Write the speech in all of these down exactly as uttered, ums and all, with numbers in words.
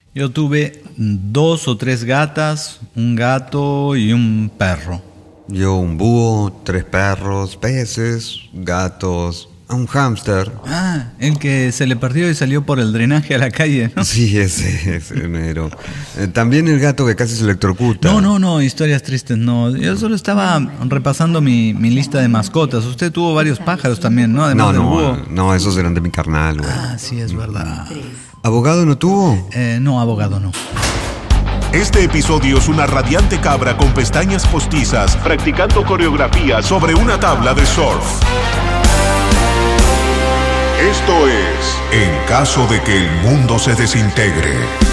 Yo tuve dos o tres gatas, un gato y un perro. Yo un búho, tres perros, peces, gatos, un hámster. Ah, el que se le perdió y salió por el drenaje a la calle, ¿no? Sí, ese, ese mero. Eh, también el gato que casi se electrocuta. No, no, no, historias tristes no. Yo solo estaba repasando mi, mi lista de mascotas. Usted tuvo varios pájaros también, ¿no? Además no, del no, búho. no, esos eran de mi carnal, güey. Ah, sí, es verdad. ¿Abogado no tuvo? Eh, no, abogado no. Este episodio es una radiante cabra con pestañas postizas practicando coreografía sobre una tabla de surf. Esto es En caso de que el mundo se desintegre.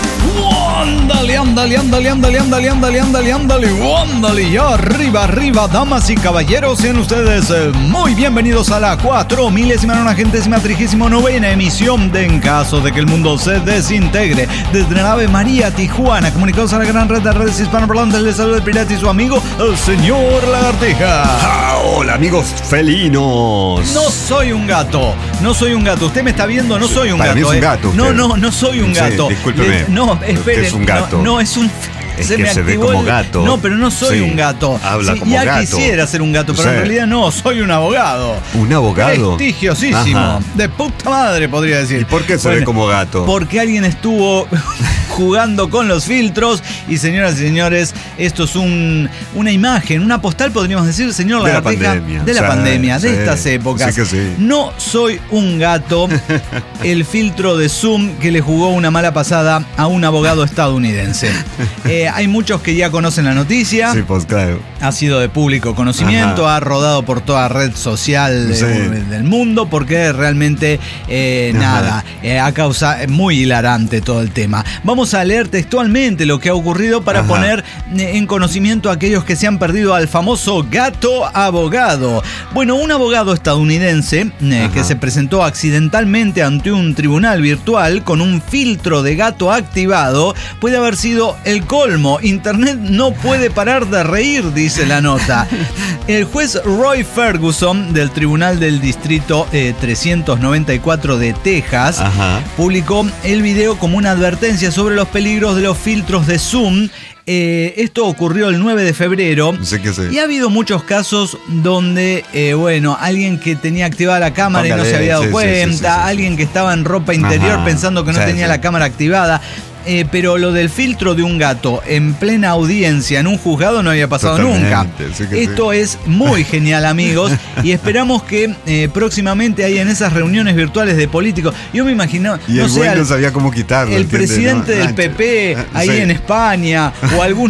Ándale, ándale, ándale, ándale, ándale, ándale, ándale, ándale, ándale, ya arriba, arriba, damas y caballeros, sean ustedes eh, muy bienvenidos a la cuatro milésima, nonagentésima, trigésima novena emisión de En caso de que el mundo se desintegre. Desde la nave María Tijuana, comunicados a la gran red de redes hispanoparlantes, les saluda el pirata y su amigo, el señor Lagartija. Ah, hola, amigos felinos. No soy un gato, no soy un gato. Usted me está viendo, no soy un Para gato. mí es un eh. gato. No, usted. no, no soy un Sí, gato. discúlpeme. Le- no, espere. Es un gato. No, no, es un. Es se que me se ve activó como el- gato. No, pero no soy Sí, un gato. habla Sí, como ya gato. quisiera ser un gato, pero Sí. en realidad no, soy un abogado. ¿Un abogado? Prestigiosísimo. Ajá. De puta madre, podría decir. ¿Y por qué se Bueno, ve como gato? Porque alguien estuvo jugando con los filtros. Y señoras y señores, esto es un, una imagen, una postal, podríamos decir, señor De la Lagarteja, pandemia. de la Sí, pandemia, de sí. estas épocas. Sí que sí. No soy un gato. El filtro de Zoom que le jugó una mala pasada a un abogado estadounidense. Eh, hay muchos que ya conocen la noticia. Sí, pues claro. Ha sido de público conocimiento, Ajá. ha rodado por toda red social Sí. eh, del mundo, porque realmente eh, Ajá. nada, eh, ha causado muy hilarante todo el tema. Vamos a leer textualmente lo que ha ocurrido para Ajá. poner eh, en conocimiento a aquellos que se han perdido al famoso gato abogado. Bueno, un abogado estadounidense eh, Ajá. que se presentó accidentalmente ante un tribunal virtual con un filtro de gato activado puede haber sido el colmo. Internet no puede parar de reír, dice la nota. El juez Roy Ferguson del Tribunal del Distrito eh, trescientos noventa y cuatro de Texas Ajá. publicó el video como una advertencia sobre los peligros de los filtros de Zoom. Eh, esto ocurrió el nueve de febrero. Sí que sí. Y ha habido muchos casos donde, eh, bueno, alguien que tenía activada la cámara y no Póngale, se había dado sí, sí, cuenta, sí, sí, sí, sí. alguien que estaba en ropa interior Ajá. pensando que no Sí, tenía sí. la cámara activada. Eh, pero lo del filtro de un gato en plena audiencia en un juzgado no había pasado Totalmente, nunca. sí que Esto sí. es muy genial, amigos, y esperamos que eh, próximamente haya en esas reuniones virtuales de políticos. Yo me imagino, Y no el sé, güey al- no sabía cómo quitarlo. el ¿entiendes? presidente No, del manches. P P Ah, ahí sí. en España o alguno.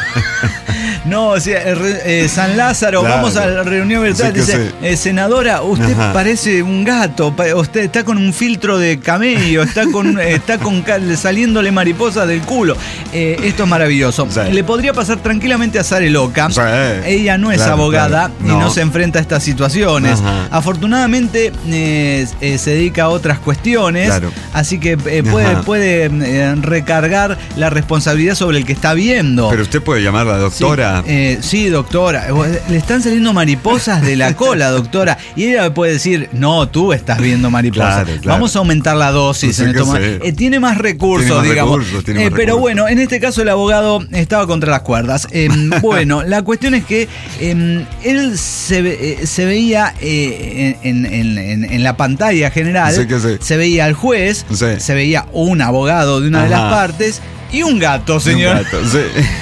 No, o sea, eh, re- eh, San Lázaro, Claro. vamos a la reunión virtual. Sí que Dice, sí. eh, senadora, usted Ajá. parece un gato, pa- usted está con un filtro de camello, está con eh, está con ca- saliéndole mariposas del culo. Eh, esto es maravilloso. Sí. Le podría pasar tranquilamente a Sare Loca. Sí. Ella no es Claro, abogada claro. y no. No. se enfrenta a estas situaciones. Ajá. Afortunadamente eh, eh, se dedica a otras cuestiones, Claro. así que eh, puede, Ajá. puede eh, recargar la responsabilidad sobre el que está viendo. Pero usted puede llamar a la doctora. Sí, eh, sí, doctora. Le están saliendo mariposas de la cola, doctora. Y ella puede decir, no, tú estás viendo mariposas. Claro, claro. Vamos a aumentar la dosis. Sí en que esto. sí. Eh, tiene más recursos, Tiene más digamos. recursos, tiene Eh, más pero recursos. bueno, en este caso el abogado estaba contra las cuerdas. Eh, bueno, la cuestión es que eh, él se, ve- eh, se veía eh, en, en- en- en la pantalla general, Sí que sí. se veía al juez, Sí. se veía un abogado de una de las Ajá. partes y un gato, señor. Un gato, sí.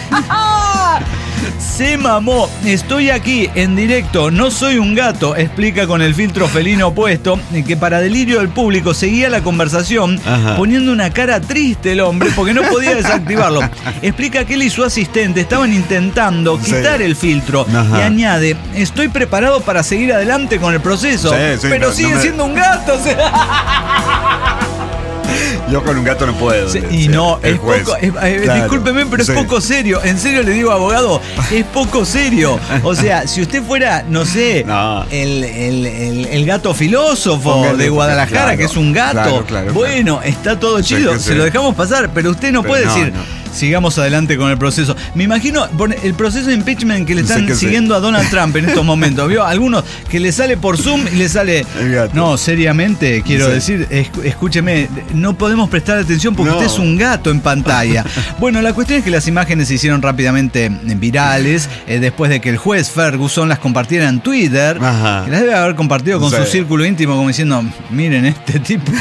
Se mamó, estoy aquí en directo, no soy un gato, explica con el filtro felino puesto, que para delirio del público seguía la conversación Ajá. poniendo una cara triste el hombre porque no podía desactivarlo. Explica que él y su asistente estaban intentando Sí. quitar el filtro Ajá. y añade, estoy preparado para seguir adelante con el proceso, Sí, sí, pero no- sigue no me- siendo un gato. o sea. Yo con un gato no puedo. Sí, le y decía no, el es juez. poco, es- eh, Claro, discúlpeme, pero sí. es poco serio. En serio le digo, abogado, es poco serio. O sea, si usted fuera, no sé, No. el, el- el- el gato filósofo Póngale, de Guadalajara, claro, que es un gato, claro, claro, bueno, está todo Sí, chido, que se sí. lo dejamos pasar, pero usted no Pero puede no, decir, no. sigamos adelante con el proceso. Me imagino el proceso de impeachment que le están que siguiendo sí. a Donald Trump en estos momentos. ¿Vio? Algunos que le sale por Zoom y le sale... No, seriamente, quiero sí. decir, escúcheme, no podemos prestar atención porque no. usted es un gato en pantalla. Bueno, la cuestión es que las imágenes se hicieron rápidamente virales eh, después de que el juez Ferguson las compartiera en Twitter. Ajá. Que las debe haber compartido con sí. su círculo íntimo como diciendo, miren este tipo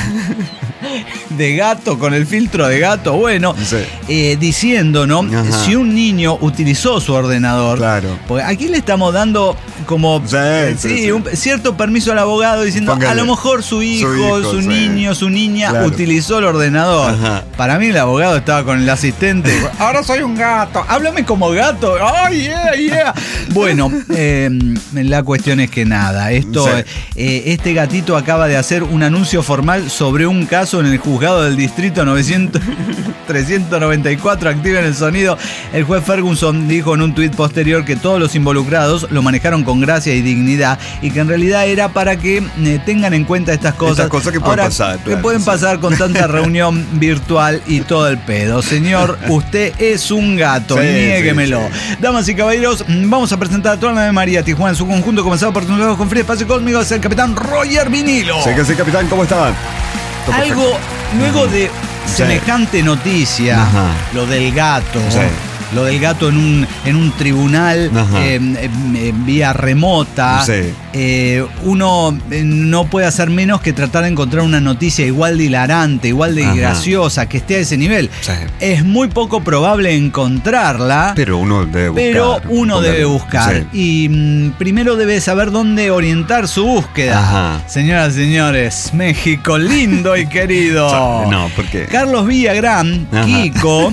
de gato con el filtro de gato. Bueno, sí. eh, diciendo, ¿no? Ajá. Si un niño utilizó su ordenador, claro. porque aquí le estamos dando como sí, sí, sí, sí. un cierto permiso al abogado diciendo, Póngale. a lo mejor su hijo, su, hijo, su sí. niño, su niña claro. utilizó el ordenador. Ajá. Para mí el abogado estaba con el asistente. Ahora soy un gato, háblame como gato. ¡Oh, yeah, yeah! Bueno, eh, la cuestión es que nada, esto, sí. eh, este gatito acaba de hacer un anuncio formal sobre un caso en el juzgado del distrito novecientos, trescientos noventa y cuatro. Activen el sonido. El juez Ferguson dijo en un tuit posterior que todos los involucrados lo manejaron con gracia y dignidad y que en realidad era para que eh, tengan en cuenta estas cosas. Estas cosas que pueden Ahora, pasar. Que claro, pueden sí. pasar con tanta reunión virtual y todo el pedo. Señor, usted es un gato, sí, niéguemelo. Sí, sí. Damas y caballeros, vamos a presentar a toda la Ave María Tijuana en su conjunto, comenzado por tus con Free Espacio Cósmico, es el capitán Roger Vinilo. Sí que sí, capitán, ¿cómo estaban? Algo, luego de sí. semejante noticia, Ajá. lo del gato, sí. lo del gato en un, en un tribunal eh, eh, vía remota, sí. eh, uno no puede hacer menos que tratar de encontrar una noticia igual de hilarante, igual de Ajá. graciosa, que esté a ese nivel. Sí. Es muy poco probable encontrarla, pero uno debe buscar. Pero uno Póngale. debe buscar. Sí. Y mm, primero debe saber dónde orientar su búsqueda. Ajá. Señoras y señores, México lindo y querido. No, ¿por qué? Carlos Villagrán, Ajá. Kiko...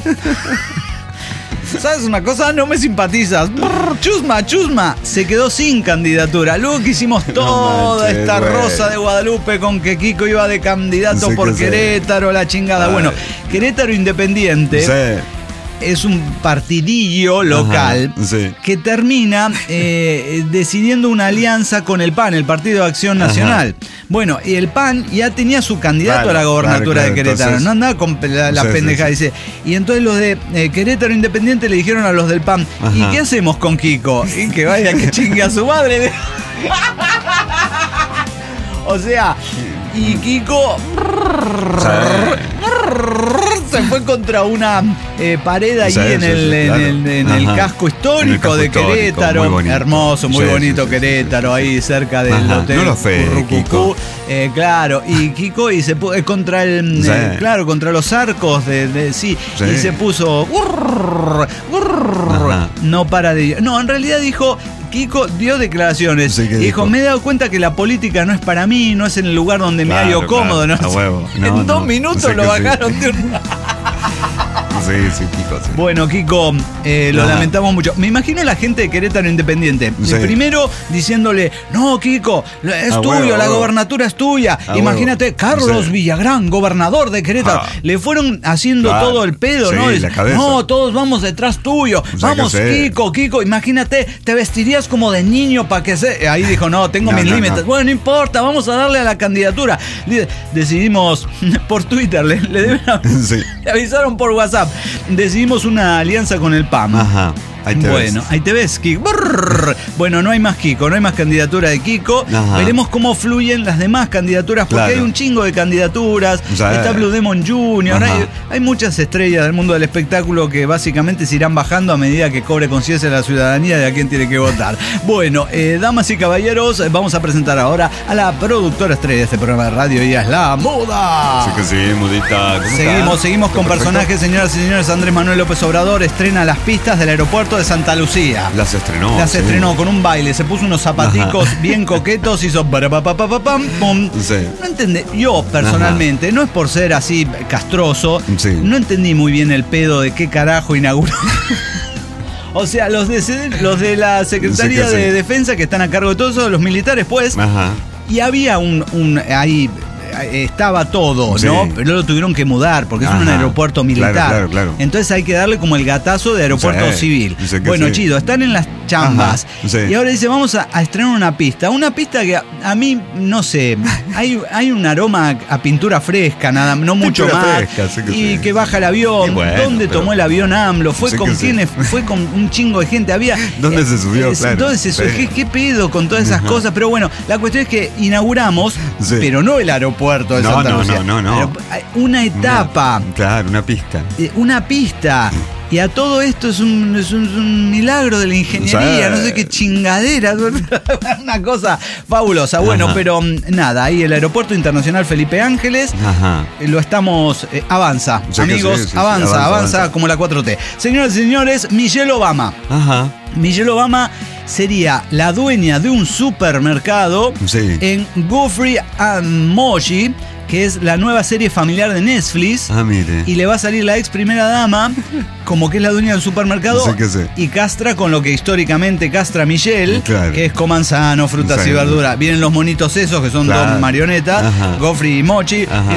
¿Sabes una cosa? No me simpatizas. Brr, chusma, chusma. Se quedó sin candidatura. Luego que hicimos toda no manches, esta wey. rosa de Guadalupe con que Kiko iba de candidato sí por Querétaro, sé. la chingada. Ay. Bueno, Querétaro Independiente. Sí. Es un partidillo local Ajá, sí. que termina eh, decidiendo una alianza con el P A N, el Partido de Acción Nacional. Ajá. Bueno, y el P A N ya tenía su candidato claro, a la gobernatura claro, claro, de Querétaro. Entonces, no andaba con la, la sí, pendeja. Sí, sí. Dice. Y entonces los de eh, Querétaro Independiente le dijeron a los del P A N, Ajá. ¿y qué hacemos con Kiko? Y que vaya que chingue a su madre. O sea, y Kiko... se fue contra una eh, pared ahí sí, en, sí, el, sí, claro. en, el, en el casco histórico el casco de Querétaro. Muy bonito. Hermoso, muy sí, bonito sí, Querétaro, sí, sí. ahí cerca del Ajá, hotel. No lo fe, Kiko. Eh, claro, y Kiko y se puso contra el sí. eh, claro, contra los arcos de, de sí, sí, y se puso urr, urr, no para de no, en realidad dijo Kiko dio declaraciones sí, y dijo, dijo, me he dado cuenta que la política no es para mí, no es en el lugar donde claro, me hallo claro, cómodo. ¿no? A huevo. No, en no, dos minutos sí lo bajaron sí. de un... Sí, sí, Kiko, sí. Bueno, Kiko, eh, lo Ajá. lamentamos mucho. Me imagino la gente de Querétaro Independiente. Sí. Primero diciéndole, no, Kiko, es a tuyo, huevo, la huevo. gobernatura es tuya. A Imagínate, huevo. Carlos sí. Villagrán, gobernador de Querétaro. Ah. Le fueron haciendo claro. todo el pedo, sí, ¿no? La cabeza. No, todos vamos detrás tuyo. O sea, vamos, Kiko, Kiko, imagínate, te vestirías como de niño para que se... Ahí dijo, no, tengo no, mis no, límites. No. Bueno, no importa, vamos a darle a la candidatura. Decidimos por Twitter, le, le, deben, sí. le avisaron por WhatsApp. Decidimos una alianza con el P A M. Ajá. Ahí te bueno, ves. ahí te ves, Kiko. Brrr. Bueno, no hay más Kiko, no hay más candidatura de Kiko. Ajá. Veremos cómo fluyen las demás candidaturas, porque claro. hay un chingo de candidaturas. O sea, está Blue Demon junior Hay, hay muchas estrellas del mundo del espectáculo que básicamente se irán bajando a medida que cobre conciencia la ciudadanía de a quién tiene que votar. Bueno, eh, damas y caballeros, vamos a presentar ahora a la productora estrella de este programa de radio. Ella es la Muda. Sí que sí, Mudita. ¿Cómo seguimos, está? seguimos con perfecto? personajes, señoras y señores. Andrés Manuel López Obrador estrena las pistas del aeropuerto de Santa Lucía. Las estrenó. Las sí. estrenó con un baile, se puso unos zapaticos Ajá. bien coquetos, hizo parapapapapam, pum. Sí. No entendí, yo personalmente, Ajá. no es por ser así castroso, sí. no entendí muy bien el pedo de qué carajo inauguró. O sea, los de, los de la Secretaría sí, sí. de Defensa que están a cargo de todo eso, los militares, pues. Ajá. Y había un, un ahí... estaba todo, sí. ¿no? Pero lo tuvieron que mudar porque Ajá. es un aeropuerto militar. Claro, claro, claro. Entonces hay que darle como el gatazo de aeropuerto sí. civil. Bueno, sí. chido, están en las chambas. Ajá, sí. Y ahora dice, vamos a, a estrenar una pista. Una pista que a, a mí, no sé, hay, hay un aroma a pintura fresca, nada, no mucho Pintura más. fresca, sí que y sí. que baja el avión. Y bueno, ¿Dónde pero- tomó el avión AMLO? ¿Fue Sí con que sí. quiénes? Fue con un chingo de gente. Había. ¿Dónde se subió? Eh, Claro. ¿Dónde se subió? Sí. ¿Qué, ¿Qué pedo con todas esas Ajá. cosas? Pero bueno, la cuestión es que inauguramos, Sí. pero no el aeropuerto de No, Santa no, Lucía. no, no, no. Una etapa. Una- claro, una pista. Eh, Una pista. Y a todo esto es un, es un, es un milagro de la ingeniería, Sí. no sé qué chingadera, una cosa fabulosa. Bueno, Ajá. pero mm, nada, ahí el Aeropuerto Internacional Felipe Ángeles, Ajá. eh, lo estamos, eh, avanza, Sí que amigos, sí, sí, sí, avanza, avanza, avanza, avanza. como la cuatro T. Señoras y señores, Michelle Obama. Ajá. Michelle Obama sería la dueña de un supermercado Sí. en Geoffrey and Moji, que es la nueva serie familiar de Netflix. Ah, mire. Y le va a salir la ex primera dama, como que es la dueña del supermercado, Sí que sí. y castra con lo que históricamente castra Michelle, Claro. que es coman sano, frutas Sí. y verduras. Vienen los monitos esos, que son Claro. dos marionetas, Ajá. Geoffrey y Mochi. Ajá.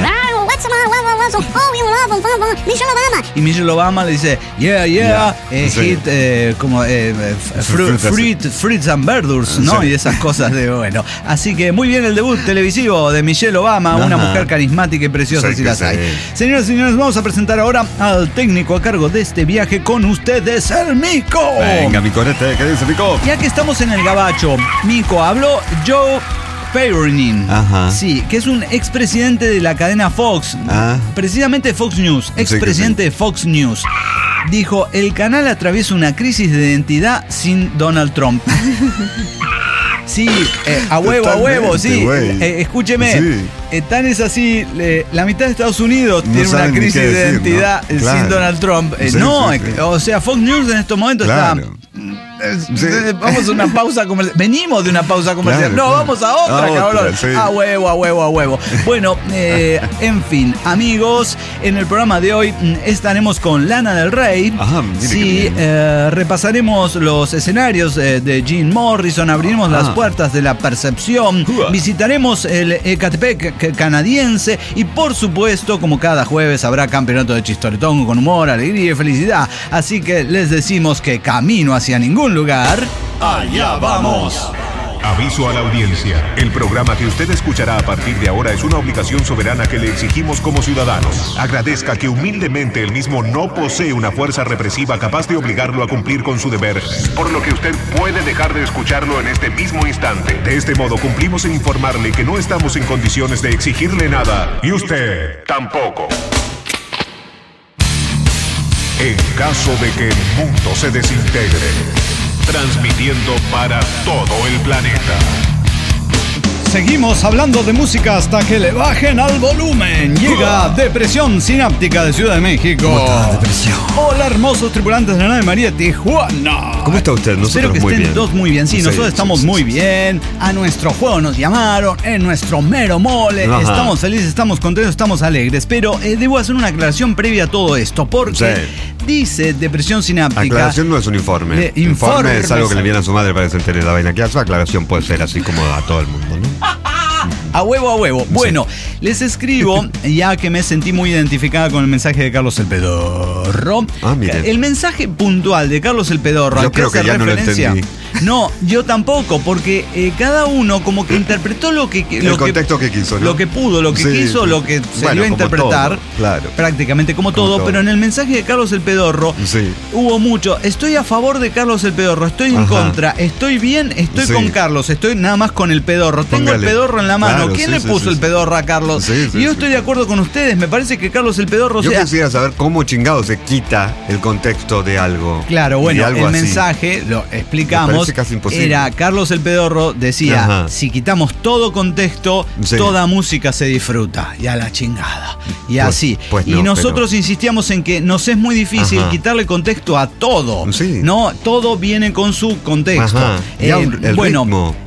Michelle Obama. Y Michelle Obama le dice, yeah, yeah, Yeah. eh, Sí. hit, eh, como eh, eh, fr- Frutas. fruit, fruits and verdures, ¿no? Sí. Y esas cosas de bueno. Así que muy bien el debut televisivo de Michelle Obama, una Ajá. mujer carismática y preciosa, Sí si que las sí. hay. Señoras y señores, vamos a presentar ahora al técnico a cargo de este viaje con ustedes, el Mico. Venga, mi corete, ¿qué dice, Mico? Ya que estamos en el gabacho, Mico, habló Joe Payonin, Ajá. sí, que es un expresidente de la cadena Fox, Ah. precisamente Fox News, que expresidente de Fox News. Dijo, el canal atraviesa una crisis de identidad sin Donald Trump. Sí, eh, a huevo, a huevo, sí. Totalmente, güey. Eh, escúcheme, Sí. eh, tan es así, le- la mitad de Estados Unidos No tiene una saben ni crisis qué de decir, identidad ¿no? eh, Claro. sin Donald Trump. Eh, Sí, no, sí, eh, sí. o sea, Fox News en estos momentos Claro. está... Eh, Sí. eh, Vamos a una pausa comercial. Venimos de una pausa comercial. Claro, no, claro. vamos a otra, A otra, cabrón. sí. A huevo, a huevo, a huevo. Bueno, eh, en fin, amigos, en el programa de hoy mm, estaremos con Lana del Rey. Ajá, mire qué sí, bien. eh, repasaremos los escenarios eh, de Jim Morrison, abriremos Ah. las puertas de la percepción, Ua. visitaremos el Ecatepec c- canadiense y por supuesto, como cada jueves, habrá campeonato de chistoretón con humor, alegría y felicidad. Así que les decimos que camino hacia ningún lugar. Allá vamos. Aviso a la audiencia. El programa que usted escuchará a partir de ahora es una obligación soberana que le exigimos como ciudadanos. Agradezca que humildemente el mismo no posee una fuerza represiva capaz de obligarlo a cumplir con su deber, por lo que usted puede dejar de escucharlo en este mismo instante. De este modo cumplimos en informarle que no estamos en condiciones de exigirle nada y usted tampoco. En caso de que el mundo se desintegre, transmitiendo para todo el planeta. Seguimos hablando de música hasta que le bajen al volumen. Llega Depresión Sináptica de Ciudad de México. ¿Cómo está, Depresión? Hola, hermosos tripulantes de la nave María Tijuana. ¿Cómo está usted? Nosotros Espero que muy estén bien. todos muy bien. Sí, Sí, nosotros sí, estamos sí, muy sí. bien. A nuestro juego nos llamaron, en nuestro mero mole. Ajá. Estamos felices, estamos contentos, estamos alegres. Pero eh, debo hacer una aclaración previa a todo esto. Porque Sí. dice Depresión Sináptica. Aclaración no es un informe. De informe es informes. algo que le viene a su madre para que se entere de la vaina que hace. Aclaración puede ser así como a todo el mundo, ¿no? A huevo, a huevo. Bueno, les escribo, ya que me sentí muy identificada con el mensaje de Carlos el Pedorro. Ah, mire. El mensaje puntual de Carlos el Pedorro, Yo al que creo hace que ya no lo referencia. entendí. No, yo tampoco, porque eh, cada uno como que interpretó lo que El lo contexto que, que quiso, ¿no? lo que pudo, lo que Sí, quiso, sí. lo que se Bueno, dio a como interpretar. todo, claro. Prácticamente como, Como todo, todo. pero en el mensaje de Carlos el Pedorro Sí. hubo mucho. Estoy a favor de Carlos el Pedorro, estoy en Ajá. contra, estoy bien, estoy Sí. con Carlos, estoy nada más con el Pedorro. Tengo Póngale. el Pedorro en la mano. Claro, ¿Quién sí, le sí, puso sí, el sí. Pedorro a Carlos? Sí, sí, y yo sí. estoy de acuerdo con ustedes. Me parece que Carlos el Pedorro, Yo sea, quisiera saber cómo chingado se quita el contexto de algo. claro, de bueno, algo el así. mensaje, lo Me explicamos, parece casi imposible. era Carlos el Pedorro decía, Ajá. si quitamos todo contexto, Sí. toda música se disfruta. Y a la chingada. Y Pues- así. pues y no, nosotros insistíamos en que nos es muy difícil Ajá. quitarle contexto a todo. Sí. No, todo viene con su contexto. Ajá. Y Eh, aún el bueno, ritmo.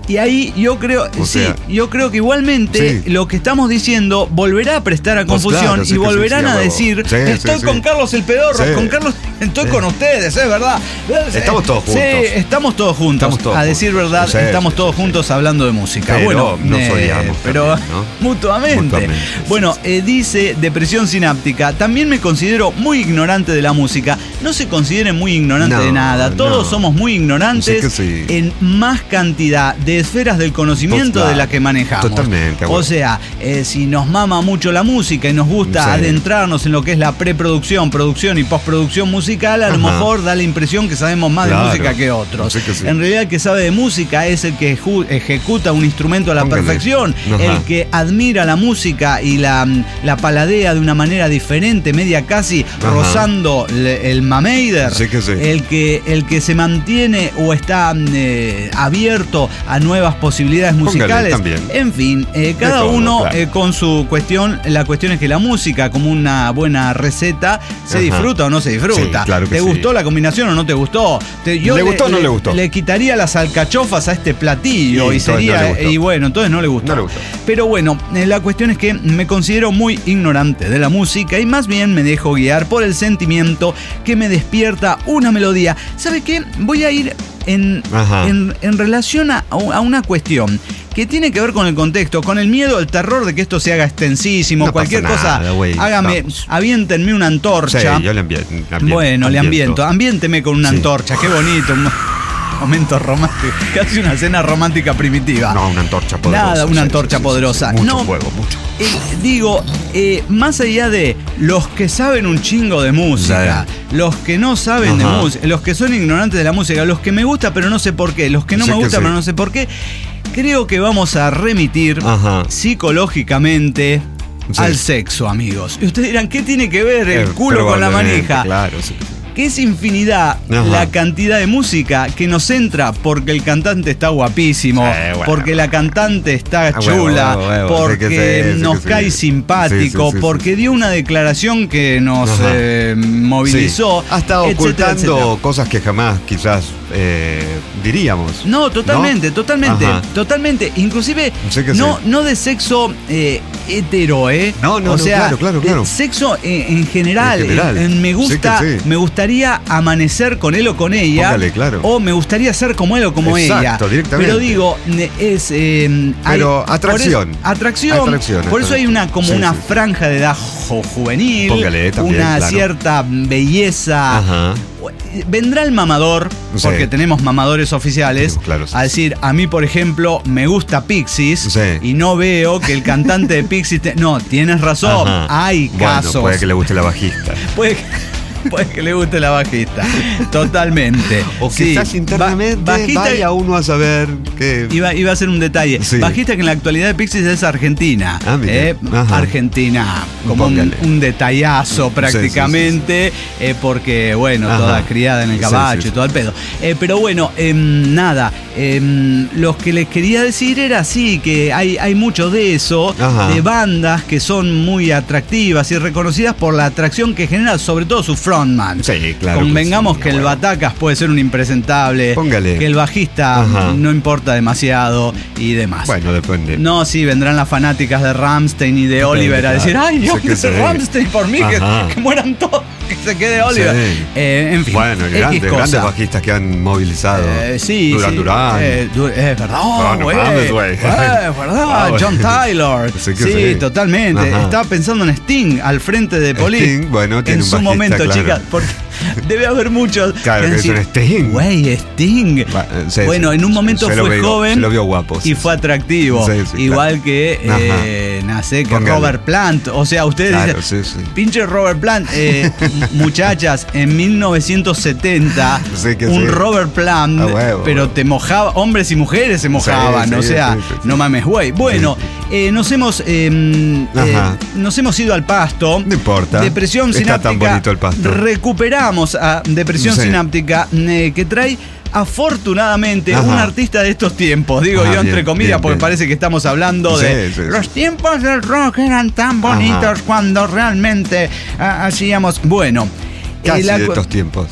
Y ahí yo creo, O sí, sea, yo creo que igualmente sí. lo que estamos diciendo volverá a prestar a Pues confusión claro, sí y que sí, volverán sí, a a huevo. decir, Sí, estoy sí, con sí. Carlos el Pedorro, Sí. con Carlos, estoy Sí. con ustedes, es verdad. Estamos todos juntos. Sí, estamos todos juntos. Estamos todos a decir juntos. verdad, Sí, estamos sí, todos sí, juntos hablando de música. Pero bueno, nos eh, odiamos pero también, ¿no? mutuamente. Mutuamente, Bueno, eh, dice depresión sináptica. También me considero muy ignorante de la música. No se consideren muy ignorante No, de nada. Todos no. somos muy ignorantes Sí que sí. en más cantidad de esferas del conocimiento Total, de la que manejamos. totalmente, O bueno. sea, eh, si nos mama mucho la música y nos gusta Sí. adentrarnos en lo que es la preproducción, producción y postproducción musical, a lo Ajá. mejor da la impresión que sabemos más Claro. de música que otros. Sí que sí. En realidad el que sabe de música es el que eju- ejecuta un instrumento a la Póngale. perfección, Ajá. el que admira la música y la, la paladea de una manera diferente, media casi Ajá. rozando le- el mameider, Sí que sí. el que el que se mantiene o está eh, abierto a nuevas posibilidades Póngale musicales. también. En fin, eh, cada todo, uno claro. eh, con su cuestión. La cuestión es que la música, como una buena receta, se Ajá. disfruta o no se disfruta. Sí, claro que ¿Te sí. gustó la combinación o no te gustó? Te- yo ¿Le gustó o no le gustó? Le quitaría las alcachofas a este platillo Y y, entonces sería. no le gustó. Y bueno, entonces no le gustó. No le gustó. Pero bueno, eh, la cuestión es que me considero muy ignorante de la música y más bien me dejo guiar por el sentimiento que me despierta una melodía. ¿Sabe qué? Voy a ir en, Ajá. en, en relación a, a una cuestión que tiene que ver con el contexto, con el miedo, el terror de que esto se haga extensísimo, No cualquier pasa cosa. nada, güey, Hágame, vamos. aviéntenme una Sí, antorcha. yo le ambiento. Bueno, le ambiento. Ambiénteme con una Sí. antorcha, qué bonito. Un momento romántico. Casi una cena romántica primitiva. No, una antorcha poderosa. Nada, una Sí, antorcha sí, sí, sí, poderosa. sí. Mucho No, fuego, mucho. eh, digo, eh, más allá de los que saben un chingo de música, los que no saben de Ajá. música, los que son ignorantes de la música, los que me gusta pero no sé por qué, los que no Sí me que gusta sí. pero no sé por qué, creo que vamos a remitir Ajá. psicológicamente Sí. al sexo, amigos. Y ustedes dirán, ¿qué tiene que ver el Eh, culo con la probablemente, manija? Claro, sí que sí. Que es infinidad Ajá. la cantidad de música que nos entra porque el cantante está guapísimo, Sí, bueno. porque la cantante está Ah, huevo, chula, huevo, huevo. porque Sí que sí, sí nos que sí. cae simpático, Sí, sí, sí, porque sí. dio una declaración que nos Ajá. eh, movilizó. Sí. Ha estado etcétera, ocultando etcétera. cosas que jamás quizás eh, diríamos. No, totalmente, ¿No? totalmente, Ajá. totalmente. Inclusive, Sí que no, sí. no de sexo eh, hetero, ¿eh? No, no, o no, sea, claro, claro, de claro. sexo eh, en general. En general. Eh, me gusta, Sí que sí. me gustaría amanecer con él o con ella. Póngale, claro. O me gustaría ser como él o como Exacto, ella. directamente. Pero digo, ne- es. eh, Pero hay- atracción. por eso- atracción. Atracción, Por eso hay una como sí, una sí. franja de edad jo- juvenil. Póngale, también, una claro. cierta belleza. Ajá. Vendrá el mamador, Sí. porque tenemos mamadores oficiales, Sí, claro, sí. a decir, a mí, por ejemplo, me gusta Pixies Sí. y no veo que el cantante de Pixies... te- No, tienes razón, Ajá. hay Bueno, casos. puede que le guste la bajista. Puede que, puede que le guste la bajista, totalmente. O Sí, quizás internamente ba- bajista, vaya uno a saber que... Iba, iba a ser un detalle. Sí. Bajista que en la actualidad de Pixies es Argentina. Ah, mira. ¿eh? Ajá. Argentina, como un, Póngale. un detallazo prácticamente, eh, porque, bueno, Ajá. toda criada en el Sí, caballo sí, y sí. todo el pedo. Eh, pero bueno, em, nada, em, lo que les quería decir era así, que hay, hay mucho de eso, Ajá. de bandas que son muy atractivas y reconocidas por la atracción que genera, sobre todo su frontman. Sí, claro que Convengamos sí, que el bueno. Batacas puede ser un impresentable, Póngale. que el bajista Ajá. no importa demasiado y demás. Bueno, depende. No, sí, vendrán las fanáticas de Rammstein y de Oliver a claro. decir, ay, yo Sí que que sé sí. Rammstein por mí, que, Ajá. que mueran todos, que se quede Oliver. Sí. Eh, en fin, Bueno, X grandes, cosa. grandes bajistas que han movilizado. Eh, sí, Duran sí. Duran. Eh, du- es verdad, No, no güey. mames, güey. Eh, es verdad, Ah, güey. John Taylor. Sí Sí, que sí. totalmente. Ajá. Estaba pensando en Sting al frente de Police. Sting, bueno, tiene en un su bajista, momento, claro. chicas, porque debe haber muchos. Claro, que es decir, un Sting. Güey, Sting. Va, eh, sí, bueno, sí, en un sí, momento se lo fue vio- joven se lo vio guapo, sí, y sí. fue atractivo. Sí, sí, Igual claro. que, eh, no sé, que Póngale. Robert Plant. O sea, ustedes Claro, dicen, sí, sí. pinche Robert Plant. Eh, muchachas, en mil novecientos setenta, Sí que un sí. Robert Plant, Ah, huevo, pero huevo. te mojaba, hombres y mujeres se mojaban. sí, o sea, sí, sí, sí. no mames, güey. Bueno, eh, nos hemos eh, eh, Ajá. nos hemos ido al pasto. No importa. Depresión Está sináptica. tan bonito el pasto. Recuperamos a depresión Sí. sináptica eh, que trae afortunadamente Ajá. un artista de estos tiempos, digo Ah, yo entre bien, comillas, bien, porque bien. parece que estamos hablando Sí, de sí, sí. los tiempos del rock eran tan bonitos Ajá. cuando realmente ah, hacíamos, bueno, Casi eh, la de cu- estos tiempos.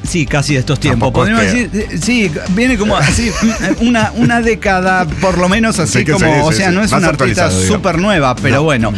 Sí, casi de estos tiempos. Tampoco Podríamos es que- decir, sí, viene como así, una, una década por lo menos así Sí que como, sí, o sí, sea, sí. no es Más una artista actualizado, digamos. súper nueva, pero No. bueno.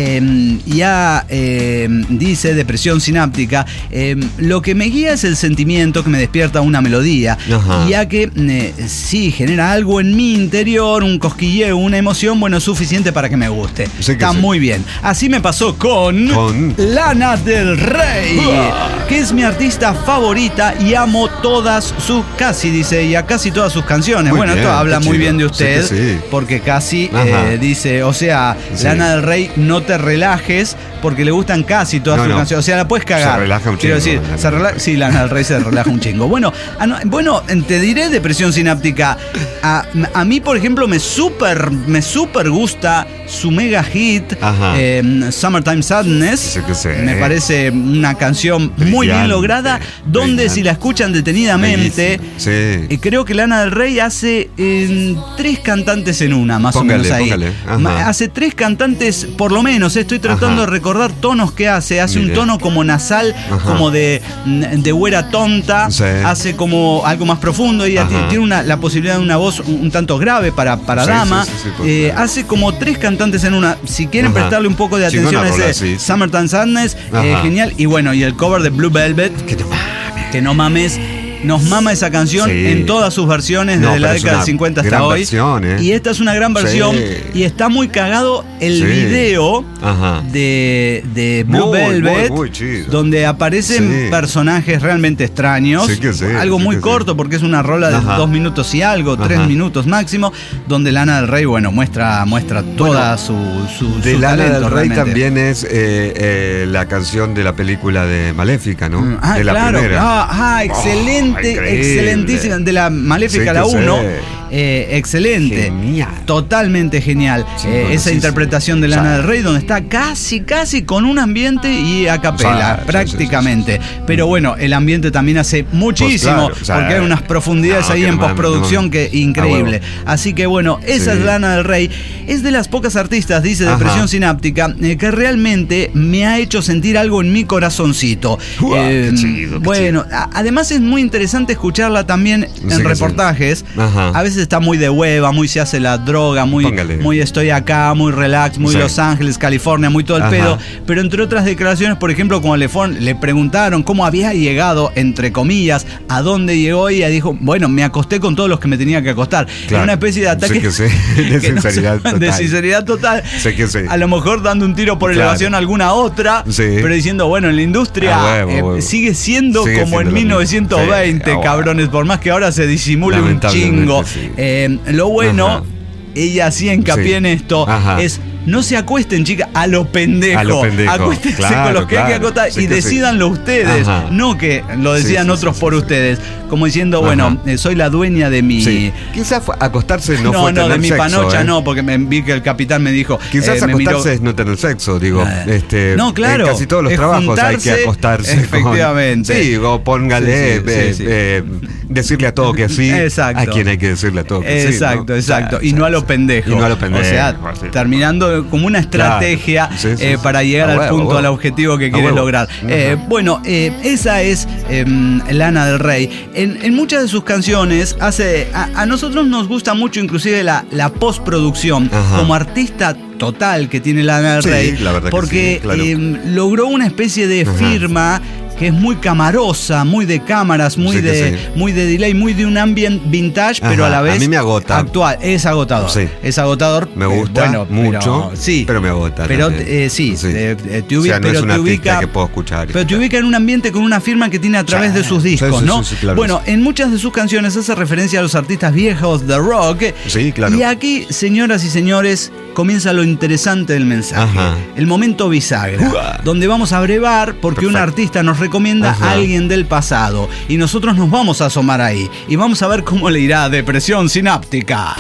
Eh, ya eh, dice Depresión Sináptica, eh, lo que me guía es el sentimiento que me despierta una melodía, Ajá. y ya que eh, sí genera algo en mi interior, un cosquilleo, una emoción, bueno, es suficiente para que me guste. Sí que Está sí. muy bien. Así me pasó con, Con- Lana del Rey, que es mi artista favorita y amo todas sus, casi dice ella, casi todas sus canciones. Muy bueno, bien, esto habla qué muy chido. bien de Sí que usted, sí. porque casi Ajá. eh, dice, o sea, Sí. Lana del Rey, no te relajes, porque le gustan casi todas No, sus no. canciones. O sea, la puedes cagar. Se relaja un Quiero chingo, decir, Lana se del rela- Rey. sí, Lana del Rey se relaja un chingo. Bueno, ah, no, bueno, te diré Depresión Sináptica. A, a mí, por ejemplo, me súper, me súper gusta su mega hit, Ajá. eh, Summertime Sadness. Sí que sí. Me parece una canción muy bien Brillante, lograda, donde brillante. si la escuchan detenidamente, Bellísimo. Sí. eh, creo que Lana del Rey hace eh, tres cantantes en una, más Póngale, o menos ahí. póngale, ajá. Ma- Hace tres cantantes, por lo menos. eh, Estoy tratando Ajá. de recordar tonos que hace. Hace un Mire. tono como nasal, Ajá. como de, de güera tonta. Sí. Hace como algo más profundo. Ella Ajá. tiene, tiene una, la posibilidad de una voz un, un tanto grave para, para Sí, dama. sí, sí, sí, por Eh, favor. hace como tres cantantes en una. Si quieren Ajá. prestarle un poco de atención Chingona a ese rola, sí, sí. Summertime Sadness, eh, Ajá. genial. Y bueno, y el cover de Blue Velvet, Que no- que no mames. Nos mama esa canción Sí. en todas sus versiones No, desde la pero es década una del cincuenta hasta gran hoy. versión, ¿eh? Y esta es una gran versión. Sí. Y está muy cagado el Sí. video Ajá. de, de Blue Muy, Velvet, muy, muy chido. donde aparecen Sí. personajes realmente extraños. Sí que sí, algo sí muy que sí. corto, porque es una rola de Ajá. dos minutos y algo, tres Ajá. minutos máximo, donde Lana del Rey, bueno, muestra, muestra toda su, su, De su Lana talento del Rey realmente. también es eh, eh, la canción de la película de Maléfica, ¿no? Mm, Ah, de la claro. primera. Ah, ah, excelente, Oh, increíble. excelentísima. De la Maléfica Sí la que uno. sí. Eh, excelente. Genial. Totalmente genial. Sí, Eh, esa buenísimo. interpretación de Lana O sea, del Rey, donde está casi, casi con un ambiente y a capela, O sea, sí, prácticamente. sí, sí, sí. Pero bueno, el ambiente también hace muchísimo, Pues claro, o sea, porque hay unas profundidades no, ahí que en no mames, postproducción no que mames. increíble. A Así que bueno, esa Sí. es Lana del Rey. Es de las pocas artistas, dice Ajá. Depresión Sináptica, eh, que realmente me ha hecho sentir algo en mi corazoncito. Uah, qué chido, qué bueno, a- además es muy interesante escucharla también en Sí que reportajes. sí. Ajá. A veces está muy de hueva, muy se hace la droga, muy, Póngale. muy estoy acá, muy relax, muy Sí. Los Ángeles, California, muy todo el Ajá. pedo. Pero entre otras declaraciones, por ejemplo, cuando le, fueron- le preguntaron cómo había llegado, entre comillas, a dónde llegó, ella dijo, bueno, me acosté con todos los que me tenía que acostar. Claro. Era una especie de ataque Sí que sí. De que no sé, sinceridad total. de sinceridad total. Sí que sí. A lo mejor dando un tiro por Claro. elevación a alguna otra, Sí. pero diciendo, bueno, en la industria Ah, huevo, eh, huevo. sigue siendo Sigue como siendo en lo mil mismo. novecientos veinte, Sí, ah, huevo. cabrones, por más que ahora se disimule un Lamentablemente, chingo. sí. Eh, lo bueno, Ajá. ella hacía hincapié Sí. en esto, Ajá. es no se acuesten, chicas, a lo pendejo. A lo pendejo. Acuéstense Claro, con los que hay que claro. acostar Sí y que sí. decídanlo ustedes, Ajá. no que lo Sí, decían sí, otros sí, por sí, ustedes. Como diciendo, Ajá. bueno, eh, soy la dueña de mi... Sí. Quizás fue- acostarse no, No, fue no, tener de mi sexo, panocha ¿eh? no, porque me vi que el capitán me dijo... Quizás eh, me miró- acostarse es no tener sexo, digo. Ah. este, No, claro. En casi todos los Es trabajos hay juntarse, que acostarse. con- efectivamente. sí, o póngale, Sí, sí, eh, sí, sí. eh, decirle a todo que sí. Exacto. A quien hay que decirle a todo que sí. Exacto, ¿no? exacto. O sea, Y no a lo o sea, pendejo. Y no a lo pendejo. O sea, sí. terminando como una estrategia Claro. Sí, sí, eh, sí. para llegar A al huevo, punto, a huevo. al objetivo que A quieres huevo. lograr. Ajá. Eh, bueno, eh, esa es eh, Lana del Rey. En, en muchas de sus canciones hace. A, a nosotros nos gusta mucho, inclusive, la, la postproducción. Ajá. Como artista total que tiene Lana del Sí, Rey. la verdad que porque sí, claro. eh, logró una especie de Ajá. firma que es muy camarosa, muy de cámaras, muy Sí que de sí. muy de delay, muy de un ambient vintage, pero a Ajá, la vez a mí me agota. actual. Es agotador. Sí. Es agotador. Me eh, gusta bueno, mucho, pero, sí. pero me agota Pero también. eh, sí, Sí. eh, eh, te O ubica, sea, no pero es un te artista ubica, que puedo escuchar. pero te ubica en un ambiente con una firma que tiene a través Sí, de sus sí, discos, sí, ¿no? sí, sí, claro Bueno, en muchas de sus canciones hace referencia a los artistas viejos de rock. Sí, claro. Y aquí, señoras y señores, comienza lo interesante del mensaje. Ajá. El momento bisagra, Uah. donde vamos a brevar porque un Perfecto. artista nos recomienda Ajá. a alguien del pasado y nosotros nos vamos a asomar ahí y vamos a ver cómo le irá a Depresión Sináptica.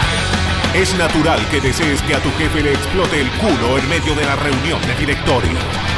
Es natural que desees que a tu jefe le explote el culo en medio de la reunión de directorio.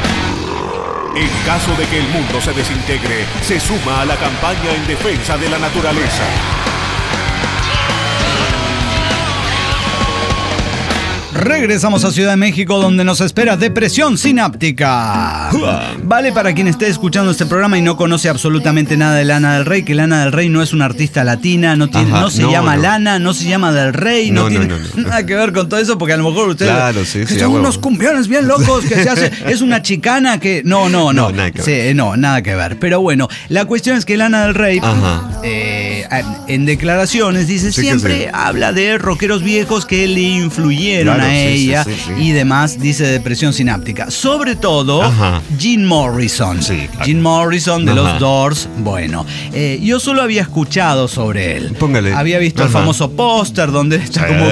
En caso de que el mundo se desintegre, se suma a la campaña en defensa de la naturaleza. Regresamos a Ciudad de México, donde nos espera Depresión Sináptica. Vale para quien esté escuchando este programa y no conoce absolutamente nada de Lana del Rey, que Lana del Rey no es una artista latina, no, tiene, Ajá, no se no, llama no. Lana, no se llama Del Rey, no, No, tiene no, no, no. nada que ver con todo eso, porque a lo mejor ustedes Claro, sí, que sí, a son huevo. unos cumbiones bien locos que se hace, es una chicana que no, no, no, No, nada que Sí, ver. no, nada que ver. Pero bueno, la cuestión es que Lana del Rey Ajá. eh, en declaraciones dice Sí que siempre sí. habla de rockeros viejos que le influyeron Claro, a sí, sí, ella sí, sí. y demás, dice Depresión Sináptica. Sobre todo, Ajá. Jim Morrison. Sí, claro. Jim Morrison de Ajá. los Doors. Bueno, eh, yo solo había escuchado sobre él. Póngale. Había visto el Ajá. famoso póster donde está Sí. como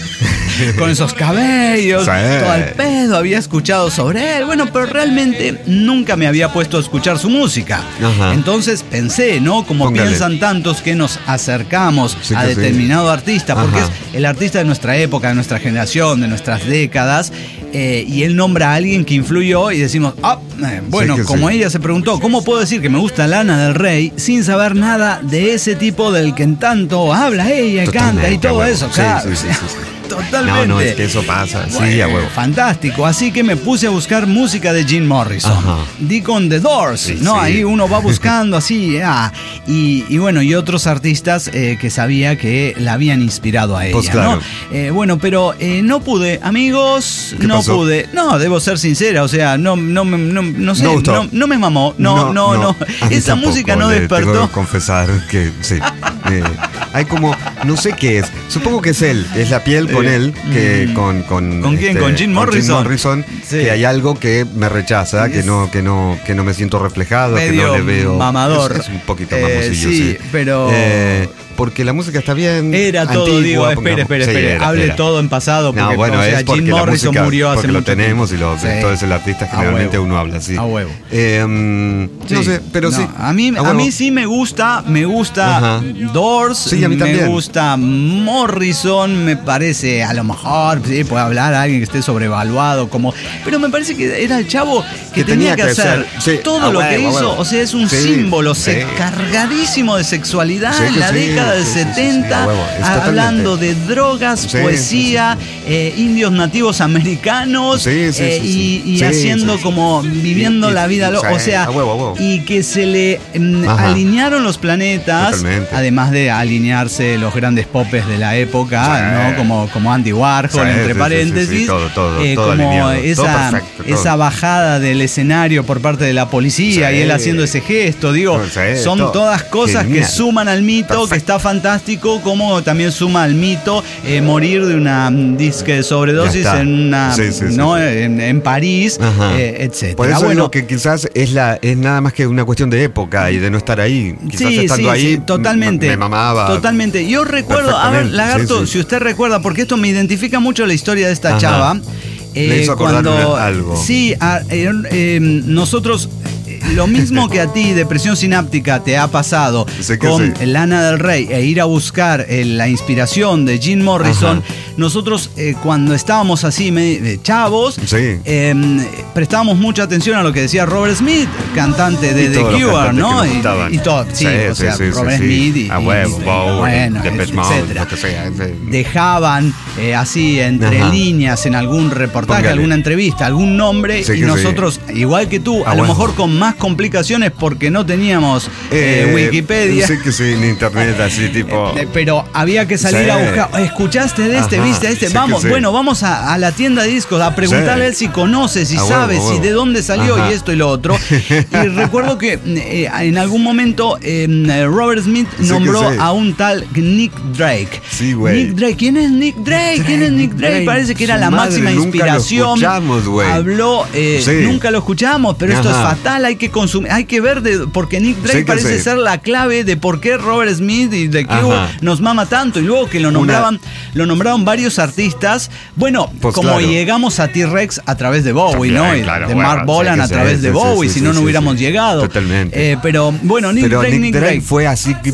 con esos cabellos, Sí. todo el pedo. Había escuchado sobre él. Bueno, pero realmente nunca me había puesto a escuchar su música. Ajá. Entonces pensé, ¿no? Como Póngale. piensan tantos que nos acercamos Sí a que sí. determinado artista, porque Ajá. es el artista de nuestra época, de nuestra generación, de nuestras décadas, eh, y él nombra a alguien que influyó y decimos, ah, eh, bueno, que como sí. ella se preguntó, ¿cómo puedo decir que me gusta Lana del Rey sin saber nada de ese tipo del que en tanto habla ella, canta y Totalmente, todo a huevo. eso? Sí, Claro, sí, o sí, sea, sí, sí. totalmente. No, no, es que eso pasa. Sí, Bueno, a huevo. fantástico, así que me puse a buscar música de Jim Morrison. Ajá. Di con The Doors, Sí, ¿no? sí. Ahí uno va buscando así, ah, y, y bueno, y otros artistas eh, que sabía que la habían inspirado a ella, Pues claro. ¿no? Eh, bueno, pero eh, no pude, amigos, ¿Qué no pasó? pude. No, debo ser sincera, o sea, no, no, me- no, no sé, No no, gustó. no me mamó, no, no, no. A mí Esa tampoco, música no le despertó. Tengo que confesar que sí. Eh, hay como, no sé qué es. Supongo que es él, es la piel con Eh, él, que mm. con con, ¿Con quién? ¿Con Jim Morrison? Morrison, Sí. que hay algo que me rechaza, que Es- no, que no, que no me siento reflejado, que Medio no le veo. mamador. Es, es un poquito Eh, mamosillo, sí, sí. pero- Eh, porque la música está bien. Era todo, antigua, digo, espere, pongamos. espere, Sí, espere, era, hable era. todo en pasado, porque No, bueno, o sea, es porque Jim la Morrison música, murió hace porque lo mucho tenemos tiempo. y lo, Sí. entonces el artista A generalmente huevo. uno habla así. A huevo. Eh, mm, no Sí. sé, pero No, sí. A mí, a huevo. mí sí me gusta, me gusta Ajá. Doors, Sí, a mí me también. gusta Morrison, me parece, a lo mejor, sí, puede hablar a alguien que esté sobrevaluado, como, pero me parece que era el chavo que, Que tenía, tenía que que hacer ser, sí, todo a lo que huevo, a hizo, huevo. o sea, es un Sí, símbolo sí. se- cargadísimo de sexualidad Sí, en que la sí, década del sí, sí, sí, sí, setenta, a huevo, es a- hablando totalmente. de drogas, Sí, poesía, eh, indios nativos americanos, Sí, sí, eh, sí, y, sí. y Sí, haciendo sí, sí. como viviendo Y- y- la vida, lo- sí, o sea, a huevo, a huevo. y que se le mm, Ajá. alinearon los planetas, Totalmente. además de alinearse los grandes popes de la época, Sí. ¿no? Como, como Andy Warhol, Sí, entre sí, sí, paréntesis, sí, sí, todo, todo, eh, todo como alineado, esa, todo perfecto, todo. esa bajada del escenario por parte de la policía Sí. y él haciendo ese gesto, digo, Sí, son todo. todas cosas que Genial. suman al mito, Perfecto. que está fantástico, como también suma al mito eh, morir de una mm, disque sobredosis Ya está. en una, Sí, sí, sí, ¿no? sí. En, en París, Ajá. eh, etcétera. Por eso bueno, digo que quizás es la es nada más que una cuestión de época y de no estar ahí. Quizás Sí, estando sí, ahí sí, totalmente. me, me mamaba. Totalmente. Yo recuerdo, a ver, Perfectamente, Lagarto, sí, sí. si usted recuerda, porque esto me identifica mucho la historia de esta Ajá. chava. Le hizo acordar cuando una- algo. Sí, a- eh, eh, nosotros eh, lo mismo que a ti, depresión sináptica, te ha pasado Sí que con sí. Lana del Rey e ir a buscar eh, la inspiración de Jim Morrison. Ajá. Nosotros, eh, cuando estábamos así, me- de chavos, Sí. eh, prestábamos mucha atención a lo que decía Robert Smith, cantante de Y The todos los Cure, cantantes ¿no? que nos Y- gustaban. Y, todo, sí, Sí, o sí, sea, sí, sí, Robert sí. Smith y, A huevo, y- Bowie, bueno, Depeche Mode, etcétera. lo que sea, sí. Dejaban eh, así entre Ajá. líneas en algún reportaje, Póngale. alguna entrevista, algún nombre, Sí y que nosotros, igual que tú, Ah, a lo bueno. mejor con más complicaciones porque no teníamos eh, Eh, Wikipedia. Sí que sí, en internet así tipo. Eh, Pero había que salir Sí. a buscar. ¿Escuchaste de este? Ajá, ¿Viste de este? sí Vamos, que sí. bueno, vamos a, a la tienda de discos a preguntarle Sí. a él si conoce, si A huevo, sabe, a si huevo. de dónde salió Ajá. y esto y lo otro. Y recuerdo que eh, en algún momento eh, Robert Smith Sí que nombró sí. a un tal Nick Drake. Sí, güey. Nick Drake. ¿Quién es Nick Drake? ¿Quién es Nick Drake? Drake. Parece que era Su la madre, máxima nunca lo inspiración. escuchamos, güey. Habló, eh, Sí. nunca lo escuchamos, pero esto es Ajá. fatal. Hay que consumir, hay que ver de, porque Nick Drake Sí que parece sí. ser la clave de por qué Robert Smith y The Cure Ajá. nos mama tanto. Y luego que lo nombraban, lo nombraron varios artistas. Bueno, Pues como claro. llegamos a T-Rex a través de Bowie, También, ¿no? Y claro, de bueno, Mark sí Bolan que a sí, través sí, de sí, Bowie, sí, si sí, no, no sí, hubiéramos sí. llegado. Totalmente. Eh, pero bueno, Nick Pero Drake, Nick Nick Drake Drake. fue así tipo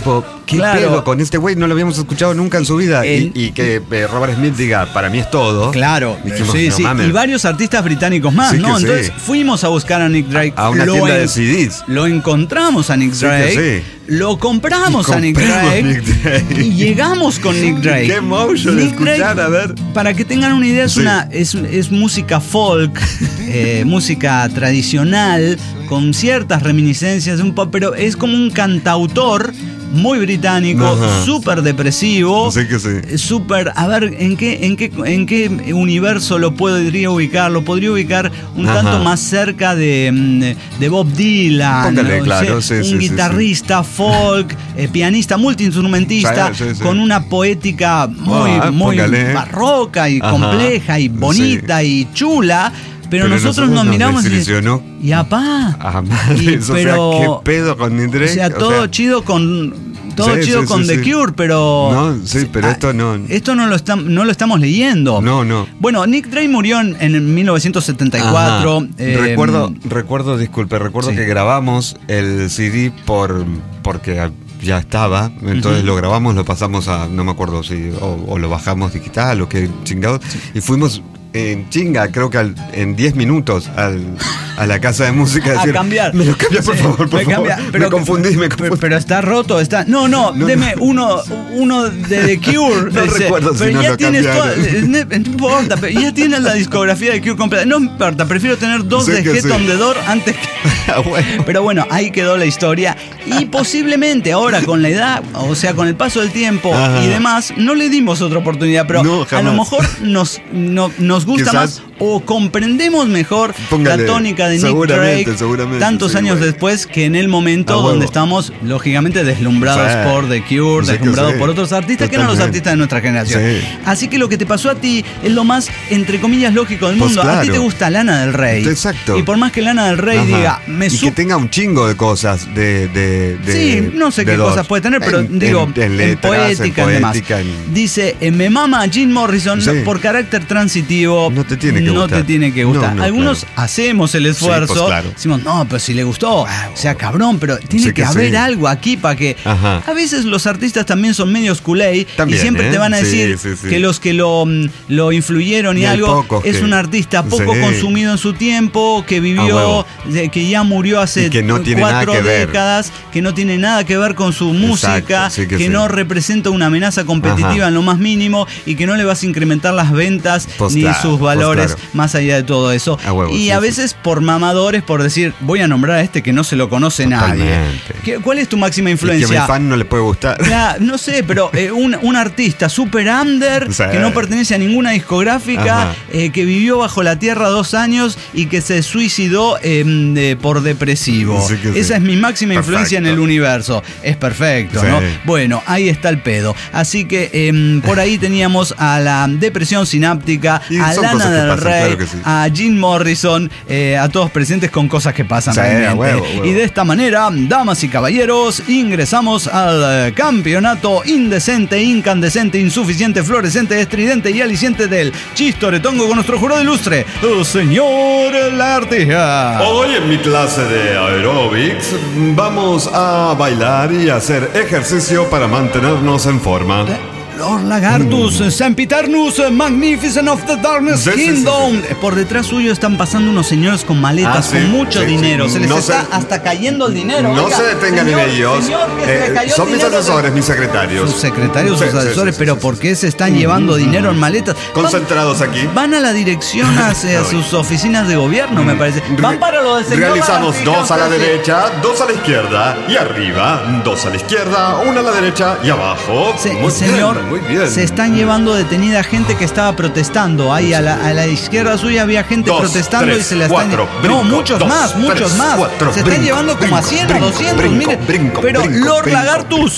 ¿qué Claro. pedo con este güey? No lo habíamos escuchado nunca en su vida. El- y, y que eh, Robert Smith diga, para mí es todo. Claro, Dijimos, sí, no sí. mames. Y varios artistas británicos más, Sí ¿no? que sí. Entonces fuimos a buscar a Nick Drake. A una lo tienda en- de C Ds. Lo encontramos a Nick Sí que Drake. sí. Lo compramos Y a Nick compramos Drake, Nick Drake. y llegamos con Nick Drake. Qué emotion Nick escuchar, Drake, a ver. Para que tengan una idea, es, Sí. una, es, es música folk, eh, música tradicional, con ciertas reminiscencias de un pop, pero es como un cantautor muy británico, Ajá. súper depresivo. Sí que sí. Súper, a ver, ¿en qué, en, qué, ¿en qué universo lo podría ubicar? Lo podría ubicar un Ajá. tanto más cerca de, mm, de Bob Dylan. Póngale, ¿no? claro, O sea, sí, un sí, sí, guitarrista folk, eh, pianista, multiinstrumentista, Sí, sí, sí. con una poética muy, Ah, muy póngale. barroca y Ajá. compleja y bonita y chula. Pero, Pero nosotros, nosotros nos nos miramos y, desilusionó. y apá. Ah, madre, Y- o sea, pero- ¿qué pedo con Nick Drake? O sea, todo chido con todo Sí, chido sí, con sí, The sí. Cure, pero No, sí, pero ah, esto no. Esto no lo estam- no lo estamos leyendo. No, no. Bueno, Nick Drake murió en, en mil novecientos setenta y cuatro. Ajá. eh, recuerdo, recuerdo, disculpe, recuerdo sí. que grabamos el C D por porque ya estaba, entonces Ujú. lo grabamos, lo pasamos a, no me acuerdo si, o, o lo bajamos digital o qué chingados, y fuimos en chinga, creo que al- en diez minutos al, a la casa de música a a decir, cambiar. me lo cambia por Sí, favor, por me favor. cambia, me confundí, me pero, confundí. pero está roto, está. No, no, No, deme uno, uno de The Cure. No Dice, recuerdo si pero no ya lo tienes cambiaron. toda- no, no importa, pero ya tienes la discografía de Cure completa. No importa, prefiero tener dos Sí de que Head sí. on the Door antes que. Ah, bueno. Pero bueno, ahí quedó la historia. Y posiblemente ahora con la edad, o sea, con el paso del tiempo Ajá. y demás, no le dimos otra oportunidad. Pero No, a jamás. lo mejor nos, no- nos gusta Quizás- más o comprendemos mejor Póngale, la tónica de Nick seguramente, Drake seguramente, tantos sí, años güey. después que en el momento A huevo. donde estamos, lógicamente, deslumbrados Sí. por The Cure, Sí que deslumbrados sí. por otros artistas que eran los Totalmente. artistas de nuestra generación. Sí. Así que lo que te pasó a ti es lo más, entre comillas, lógico del Pues mundo. A ti claro. te gusta Lana del Rey. Exacto. Y por más que Lana del Rey Ajá. diga, me y que sup tenga un chingo de cosas de, de, de- Sí, no sé de qué dos. cosas puede tener, pero En- digo, en, en letras, poética en y demás. poética, en- Dice, eh, me mama Jim Morrison Sí. por carácter transitivo. No te tiene que no gustar. te tiene que gustar. No, no, Algunos claro. hacemos el esfuerzo. pues, claro. Decimos, no, pues si le gustó, o sea, cabrón, pero tiene Sí que, que haber sí. algo aquí para que. Ajá. A veces los artistas también son medios culé y También, siempre ¿eh? te van a Sí, decir sí, sí. que los que lo, mm, lo influyeron y, Y hay algo pocos es que- un artista poco Sí. consumido en su tiempo, que A vivió, huevo. de- que ya murió hace Y que no tiene nada cuatro que ver. décadas, que no tiene nada que ver con su música, sí que, que sí. no representa una amenaza competitiva Ajá. en lo más mínimo y que no le vas a incrementar las ventas Pues ni claro, sus pues valores claro. más allá de todo eso. A huevo, y sí, a sí. veces por mamadores, por decir, voy a nombrar a este que no se lo conoce nadie. Totalmente. ¿Qué- ¿Cuál es tu máxima Y que a influencia? mi fan no le puede gustar. Ya, no sé, pero eh, un, un artista super under Sí. que no pertenece a ninguna discográfica, Ajá. eh, que vivió bajo la tierra dos años y que se suicidó eh, de- por depresivo. Sí que sí. Esa es mi máxima influencia en el Perfecto. universo. Es perfecto, Sí. ¿no? Bueno, ahí está el pedo. Así que eh, por ahí teníamos a la depresión sináptica, Y a son Lana cosas que del pasan, Rey, claro que sí. a Jim Morrison, eh, a todos presentes con cosas que pasan Sí, realmente. a huevo, huevo. Y de esta manera, damas y caballeros, ingresamos al eh, campeonato indecente, incandescente, insuficiente, fluorescente, estridente y aliciente del Chistoretongo con nuestro jurado ilustre, el señor Lartija. Hoy en mi clase de aeróbics vamos a bailar y hacer ejercicio para mantenernos en forma. Lord Lagartus, Sempiternus, Magnificent of the Darkness Sí, sí, sí, Kingdom. Por detrás suyo están pasando unos señores con maletas, Ah, sí, con mucho sí, dinero. sí. Se les No está se- hasta cayendo el dinero. No Oiga, se detengan señor, en ellos. señor, que se Eh, le cayó el son mis dinero de- asesores, mis secretarios. Sus secretarios, sus Sí, sí, asesores, sí, pero sí, ¿por sí. qué se están llevando dinero en maletas? Van- Concentrados aquí. Van a la dirección hacia Ay. sus oficinas de gobierno, me parece. Van para lo del señor Realizamos Lagartija, dos a la usted sí. derecha, dos a la izquierda y arriba, dos a la izquierda, una a la derecha y abajo. Se- muy señor, bien, muy bien. se están llevando detenida gente que estaba protestando. Ahí a la, a la izquierda suya había gente Dos, protestando tres, y se la están cuatro, No, brinco, muchos dos, más, muchos tres, más. cuatro, se están brinco, llevando como a brinco, cien o brinco, doscientos, brinco, mire. brinco, Pero brinco, Lord brinco. Lagartus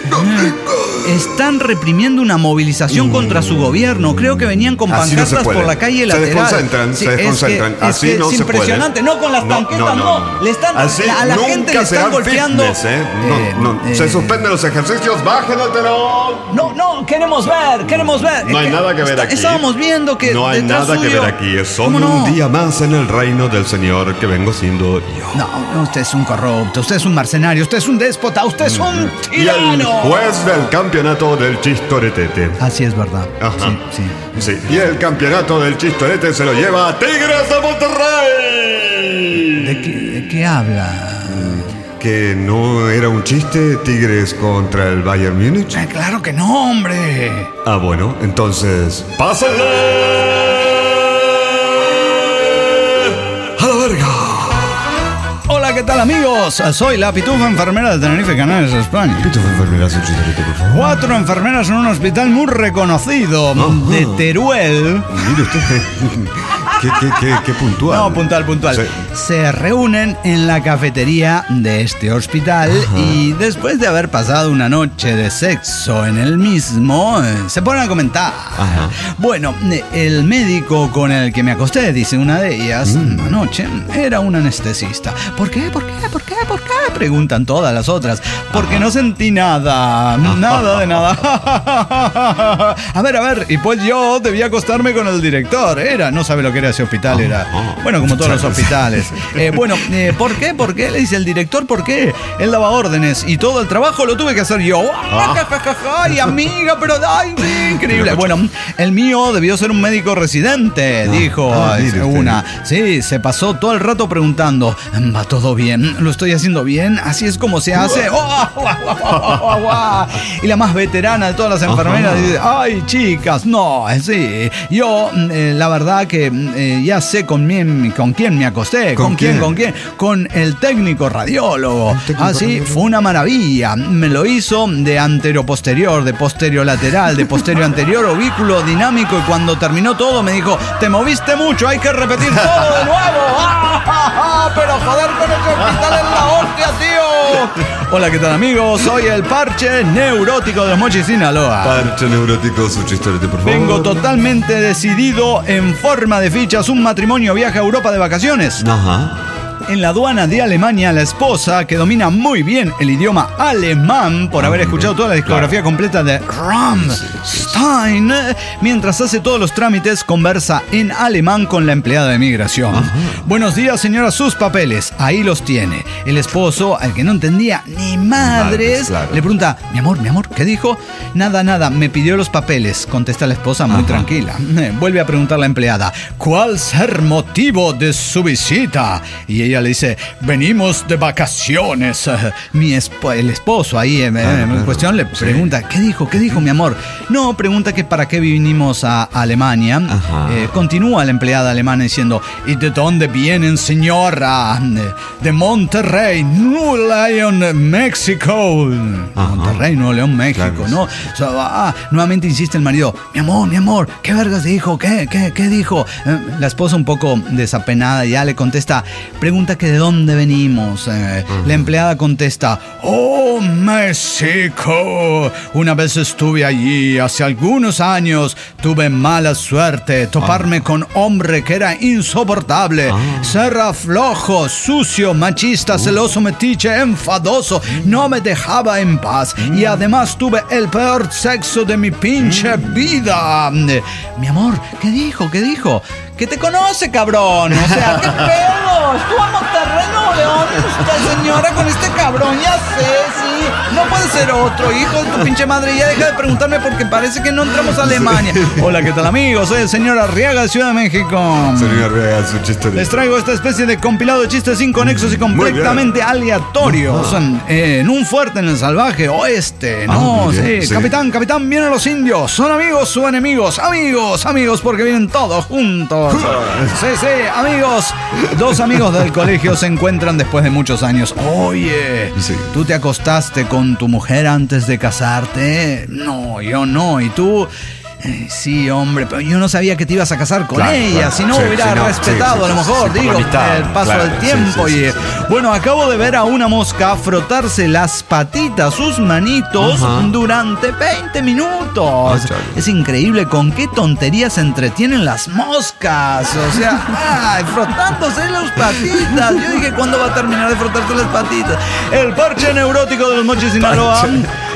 eh, están reprimiendo una movilización contra su gobierno. Creo que venían con Así no se pancartas puede. por la calle Se lateral. desconcentran, se es que- desconcentran. es Así que no es se puede. impresionante. No con las No, tanquetas, no, no. no, no. Le están, Así a la gente nunca le están serán golpeando. fitness, ¿eh? No, Eh, no. eh, Se suspenden los ejercicios, bajen el telón. No, no, no, queremos ver, queremos ver. No hay que nada que ver está, aquí. Estábamos viendo que No hay detrás nada que suyo- ver aquí. Es solo ¿Cómo no? un día más en el reino del Señor que vengo siendo yo. No, no, usted es un corrupto, usted es un mercenario, usted es un déspota, usted es un Y el tirano. juez del campeonato del chistoretete. Así es verdad. Ajá. Sí, sí. Sí, y el campeonato del chistorete se lo lleva a Tigres de Monterrey. ¿De qué, de qué habla? Que no era un chiste Tigres contra el Bayern Múnich. Eh, claro que no, hombre. Ah, bueno, entonces, ¡pásenle! ¡A la verga! Hola, ¿qué tal, amigos? Soy la Pitufa, enfermera de Tenerife, Canarias, España. Pito, enfermera, su chistorete, por favor. Cuatro enfermeras en un hospital muy reconocido de Teruel. Mire usted, qué, qué, qué, qué puntual. No, puntual, puntual. Sí. Se reúnen en la cafetería de este hospital y después de haber pasado una noche de sexo en el mismo, eh, se ponen a comentar. Ajá. Bueno, eh, el médico con el que me acosté, dice una de ellas, Mm. anoche, era un anestesista. ¿Por qué? ¿Por qué? ¿Por qué? ¿Por qué? Preguntan todas las otras. Porque no sentí nada. Nada de nada. A ver, a ver. Y pues yo debía acostarme con el director. Era, no sabe lo que era ese hospital. Era, bueno, como todos los hospitales. Eh, bueno, eh, ¿por qué? ¿Por qué? Le dice el director, ¿por qué? Él daba órdenes y todo el trabajo lo tuve que hacer yo. ¡Ay, amiga! Pero, ¡ay, sí, increíble! Bueno, el mío debió ser un médico residente, dijo ah, eh, mire usted. una. Sí, se pasó todo el rato preguntando, ¿va todo bien? ¿Lo estoy haciendo bien? ¿Así es como se hace? Y la más veterana de todas las enfermeras dice, ¡ay, chicas! No, sí. Yo, eh, la verdad que eh, ya sé con, mi, con quién me acosté. ¿Con ¿Con quién? quién? ¿Con quién? Con el técnico radiólogo. técnico Ah, sí, radiólogo. fue una maravilla. Me lo hizo de anterior posterior, de posterior lateral, de posterior anterior, ovículo dinámico, y cuando terminó todo me dijo, te moviste mucho, hay que repetir todo de nuevo. ¡Ah, ah, ah! Pero joder, con ese hospital es la hostia, tío. Hola, ¿qué tal, amigos? Soy el parche neurótico de los Mochis, Sinaloa. Parche neurótico, su chistorete, por favor. Vengo totalmente decidido, en forma de fichas, un matrimonio viaja a Europa de vacaciones. Ajá. En la aduana de Alemania, la esposa, que domina muy bien el idioma alemán por haber escuchado toda la discografía completa de Rammstein, mientras hace todos los trámites, conversa en alemán con la empleada de migración. Buenos días, señora, sus papeles. Ahí los tiene. El esposo, al que no entendía ni madres, Madres, claro. le pregunta, mi amor, mi amor, ¿qué dijo? Nada, nada, me pidió los papeles, contesta la esposa muy Ajá. tranquila. Vuelve a preguntar la empleada, ¿cuál ser motivo de su visita? Y ella le dice, venimos de vacaciones. Mi esp- el esposo ahí en, Claro, en claro. cuestión le Sí. pregunta, ¿qué dijo? ¿Qué dijo, mi amor? No, pregunta que para qué vinimos a Alemania. Ajá. Eh, continúa la empleada alemana diciendo, ¿y de dónde vienen, señora? De Monterrey, Nuevo León, México. Ajá. Monterrey, Nuevo León, México, Claro. ¿no? O sea, ah, nuevamente insiste el marido, mi amor, mi amor, ¿qué vergas dijo? ¿Qué, qué, qué dijo? Eh, la esposa, un poco desapenada, ya le contesta, pregunta que de dónde venimos. Eh, La empleada contesta, oh, México. Una vez estuve allí, hace algunos años, tuve mala suerte, toparme con hombre que era insoportable, ser flojo, sucio, machista, celoso, metiche, enfadoso, no me dejaba en paz y además tuve el peor sexo de mi pinche vida. Eh, Mi amor, ¿qué dijo? ¿Qué dijo? Que te conoce, cabrón. O sea, ¿qué pedo? Estuvo en Monterrey, Nuevo León. Usted, señora, con este cabrón, ya sé, sí. No puede ser otro, hijo de tu pinche madre. Ya deja de preguntarme porque parece que no entramos a Alemania. Hola, ¿qué tal, amigos? Soy el señor Arriaga de Ciudad de México. Señor Arriaga, su chiste. Les traigo esta especie de compilado de chistes inconexos y Muy completamente aleatorios. Eh, en un fuerte en el salvaje oeste, ¿no? Ah, muy bien, sí. sí. Capitán, capitán, vienen los indios. ¿Son amigos o enemigos? Amigos, amigos, porque vienen todos juntos. Sí, sí, amigos. Dos amigos del colegio se encuentran después de muchos años. Oye, Sí. ¿tú te acostaste con tu mujer antes de casarte? No, yo no. ¿Y tú? Eh, Sí, hombre, pero yo no sabía que te ibas a casar con Claro, ella. claro. Si no, Sí, hubiera sí, no, respetado sí, sí, a lo sí, mejor, sí, por digo, la amistad, el paso claro, del sí, tiempo. sí, sí, y sí. bueno, acabo de ver a una mosca frotarse las patitas, sus manitos, Ajá. durante veinte minutos. Ah, chale. Es increíble con qué tonterías se entretienen las moscas. O sea, ay, frotándose las patitas. Yo dije, ¿cuándo va a terminar de frotarse las patitas? El parche neurótico de los Mochis Sinaloa.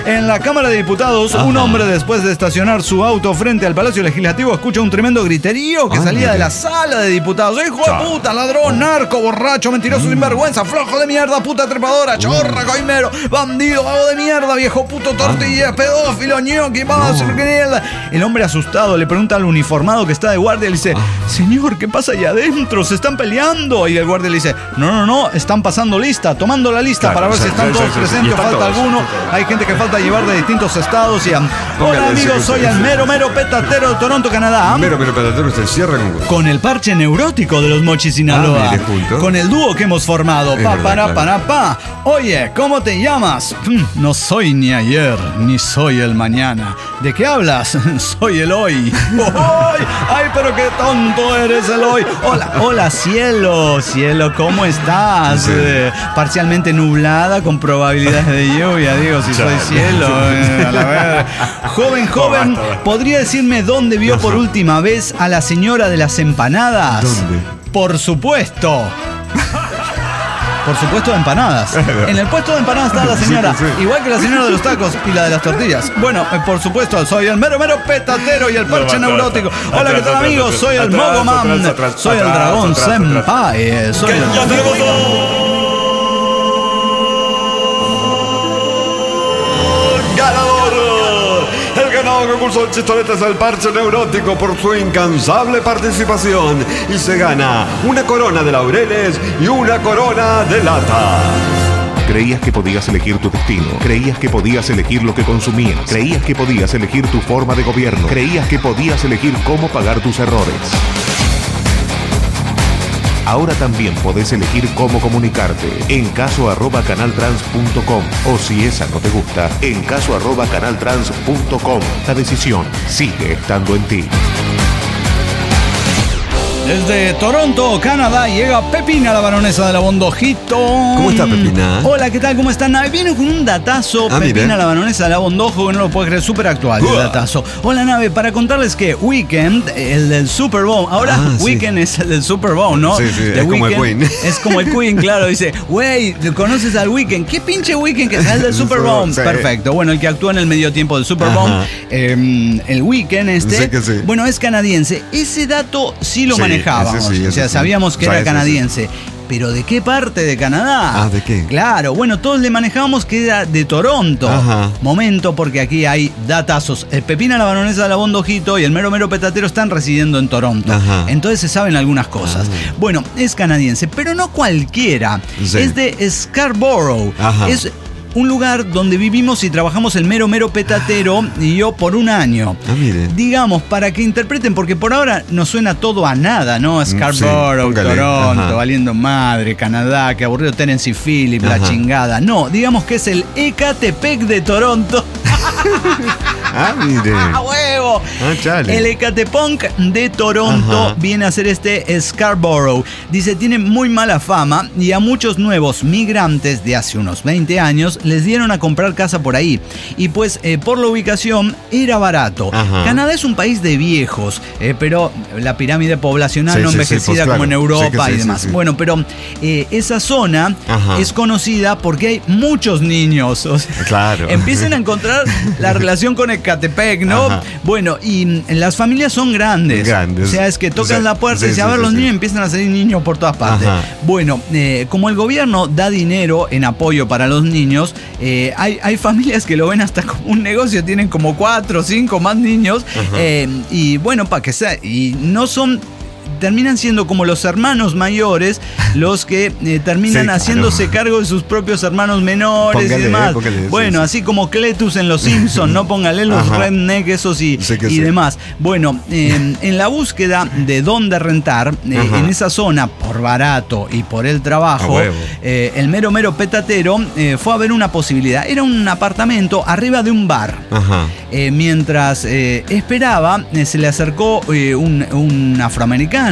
En la Cámara de Diputados, Ajá. un hombre, después de estacionar su auto frente al Palacio Legislativo, escucha un tremendo griterío que Ah, salía mire. de la sala de diputados. ¡Hijo de Chao. puta, ladrón, narco, borracho, mentiroso, sinvergüenza, flojo de mierda, puta trepadora, chorra, coimero, bandido, vago de mierda, viejo puto tortilla, pedófilo, ñoqui, más, mierda! El hombre asustado le pregunta al uniformado que está de guardia y le dice: señor, ¿qué pasa allá adentro? ¿Se están peleando? Y el guardia le dice: no, no, no, están pasando lista, tomando la lista Claro, para ver sí, si están sí, todos sí, sí, presentes y o están falta todos, alguno. están todos. Hay gente que falta llevar de distintos estados. Y, um, Póngale hola ese amigos, que soy se- el mero mero petatero de Toronto, Canadá. Mero, pero petatero se cierra con... Con el parche neurótico de los Mochis Sinaloa. Ah, mire, juntos. Con el dúo que hemos formado. Es Pa, verdad, para, claro. para, pa. Oye, ¿cómo te llamas? "Mm, No soy ni ayer, ni soy el mañana. ¿De qué hablas? Soy el hoy. ¡Ay! ¡Ay, pero qué tonto eres el hoy! Hola, hola, cielo. Cielo, ¿cómo estás? Sí. Eh, parcialmente nublada, con probabilidades de lluvia. Digo, si soy cielo. eh, a la verga. Joven, joven, ¿podría decirme dónde vio por última vez a la señora de las empanadas? ¿Dónde? Por supuesto. Por supuesto, de empanadas. En el puesto de empanadas está la señora, Sí, sí. igual que la señora de los tacos y la de las tortillas. Bueno, eh, por supuesto, soy el mero mero petatero y el parche No, atrás, neurótico. atrás, Hola, ¿qué tal, atrás, amigos? atrás, Soy el atrás, Mogoman. atrás, atrás, Soy el atrás, dragón atrás, atrás. senpai. eh, Soy el... ¡Ya tenemos ¡Ganador! El ganador concurso del Chistorete es el parche neurótico por su incansable participación y se gana una corona de laureles y una corona de lata. Creías que podías elegir tu destino, creías que podías elegir lo que consumías, creías que podías elegir tu forma de gobierno, creías que podías elegir cómo pagar tus errores. Ahora también podés elegir cómo comunicarte en caso arroba canaltrans punto com o si esa no te gusta, en caso arroba canaltrans punto com. La decisión sigue estando en ti. Desde Toronto, Canadá, llega Pepina, la baronesa de la Bondojito. ¿Cómo está, Pepina? Hola, ¿qué tal? ¿Cómo están? Nave, viene con un datazo, Ah, Pepina, mire. la baronesa de la Bondojo, que no lo puedo creer, súper actual el Uah. datazo. Hola, Nave, para contarles que Weekend, el del Super Bowl, ahora Ah, sí. Weekend es el del Super Bowl, ¿no? Sí, sí, The es como el Weeknd Queen. Es como el Queen, claro, dice, güey, ¿conoces al Weekend? ¿Qué pinche Weekend que es el del Super Bowl? Sí. Perfecto, bueno, el que actúa en el medio tiempo del Super Bowl, Ajá. eh, el Weekend este, Sí que sí. bueno, es canadiense. Ese dato sí lo Sí, manejábamos, ese sí, o ese sea, sí. sabíamos que O sea, era ese sí. canadiense. ¿Pero de qué parte de Canadá? Ah, ¿de qué? Claro, bueno, todos le manejábamos que era de Toronto. Ajá. Momento, porque aquí hay datazos. El Pepina, la baronesa de la Bondojito y el mero mero petatero están residiendo en Toronto. Ajá. Entonces se saben algunas cosas. Ah. Bueno, es canadiense, pero no cualquiera. Sí. Es de Scarborough. Ajá. Es un lugar donde vivimos y trabajamos el mero mero petatero y yo por un año. Ah, mire. Digamos, para que interpreten, porque por ahora nos suena todo a nada, ¿no? Scarborough, póngale, Toronto, ajá. valiendo madre, Canadá, que aburrido Tennessee Phillips, la Ajá. chingada. No, digamos que es el Ecatepec de Toronto. Ah, mire. ¡A huevo! Ah, chale. El Ecatepunk de Toronto Ajá. viene a ser este Scarborough. Dice, tiene muy mala fama y a muchos nuevos migrantes de hace unos veinte años les dieron a comprar casa por ahí. Y pues eh, por la ubicación era barato. Ajá. Canadá es un país de viejos, eh, pero la pirámide poblacional Sí, no sí, sí, envejecida pues, claro. como en Europa Sí que sí, y sí, demás. sí. Bueno, pero eh, esa zona Ajá. es conocida porque hay muchos niños. O sea, Claro. empiecen a encontrar la relación con Ecatepec, ¿no? Ajá. Bueno, y mm, las familias son grandes. Grandes. O sea, es que tocan Sí, la puerta sí, y dicen, sí, a ver, sí, los sí. niños empiezan a salir niños por todas partes. Ajá. Bueno, eh, como el gobierno da dinero en apoyo para los niños, eh, hay, hay familias que lo ven hasta como un negocio, tienen como cuatro o cinco más niños. eh, y bueno, para que sea, y no son... terminan siendo como los hermanos mayores los que eh, terminan Sí, claro. haciéndose cargo de sus propios hermanos menores Póngale, y demás. póngale, sí, bueno, sí. así como Cletus en Los Simpsons, ¿no? Póngale los Ajá. redneck esos y, Sí que y sí. demás. Bueno, eh, en la búsqueda de dónde rentar, eh, Ajá. en esa zona, por barato y por el A trabajo, huevo. eh, el mero mero petatero eh, fue a ver una posibilidad. Era un apartamento arriba de un bar. Ajá. Eh, mientras eh, esperaba, eh, se le acercó eh, un, un afroamericano,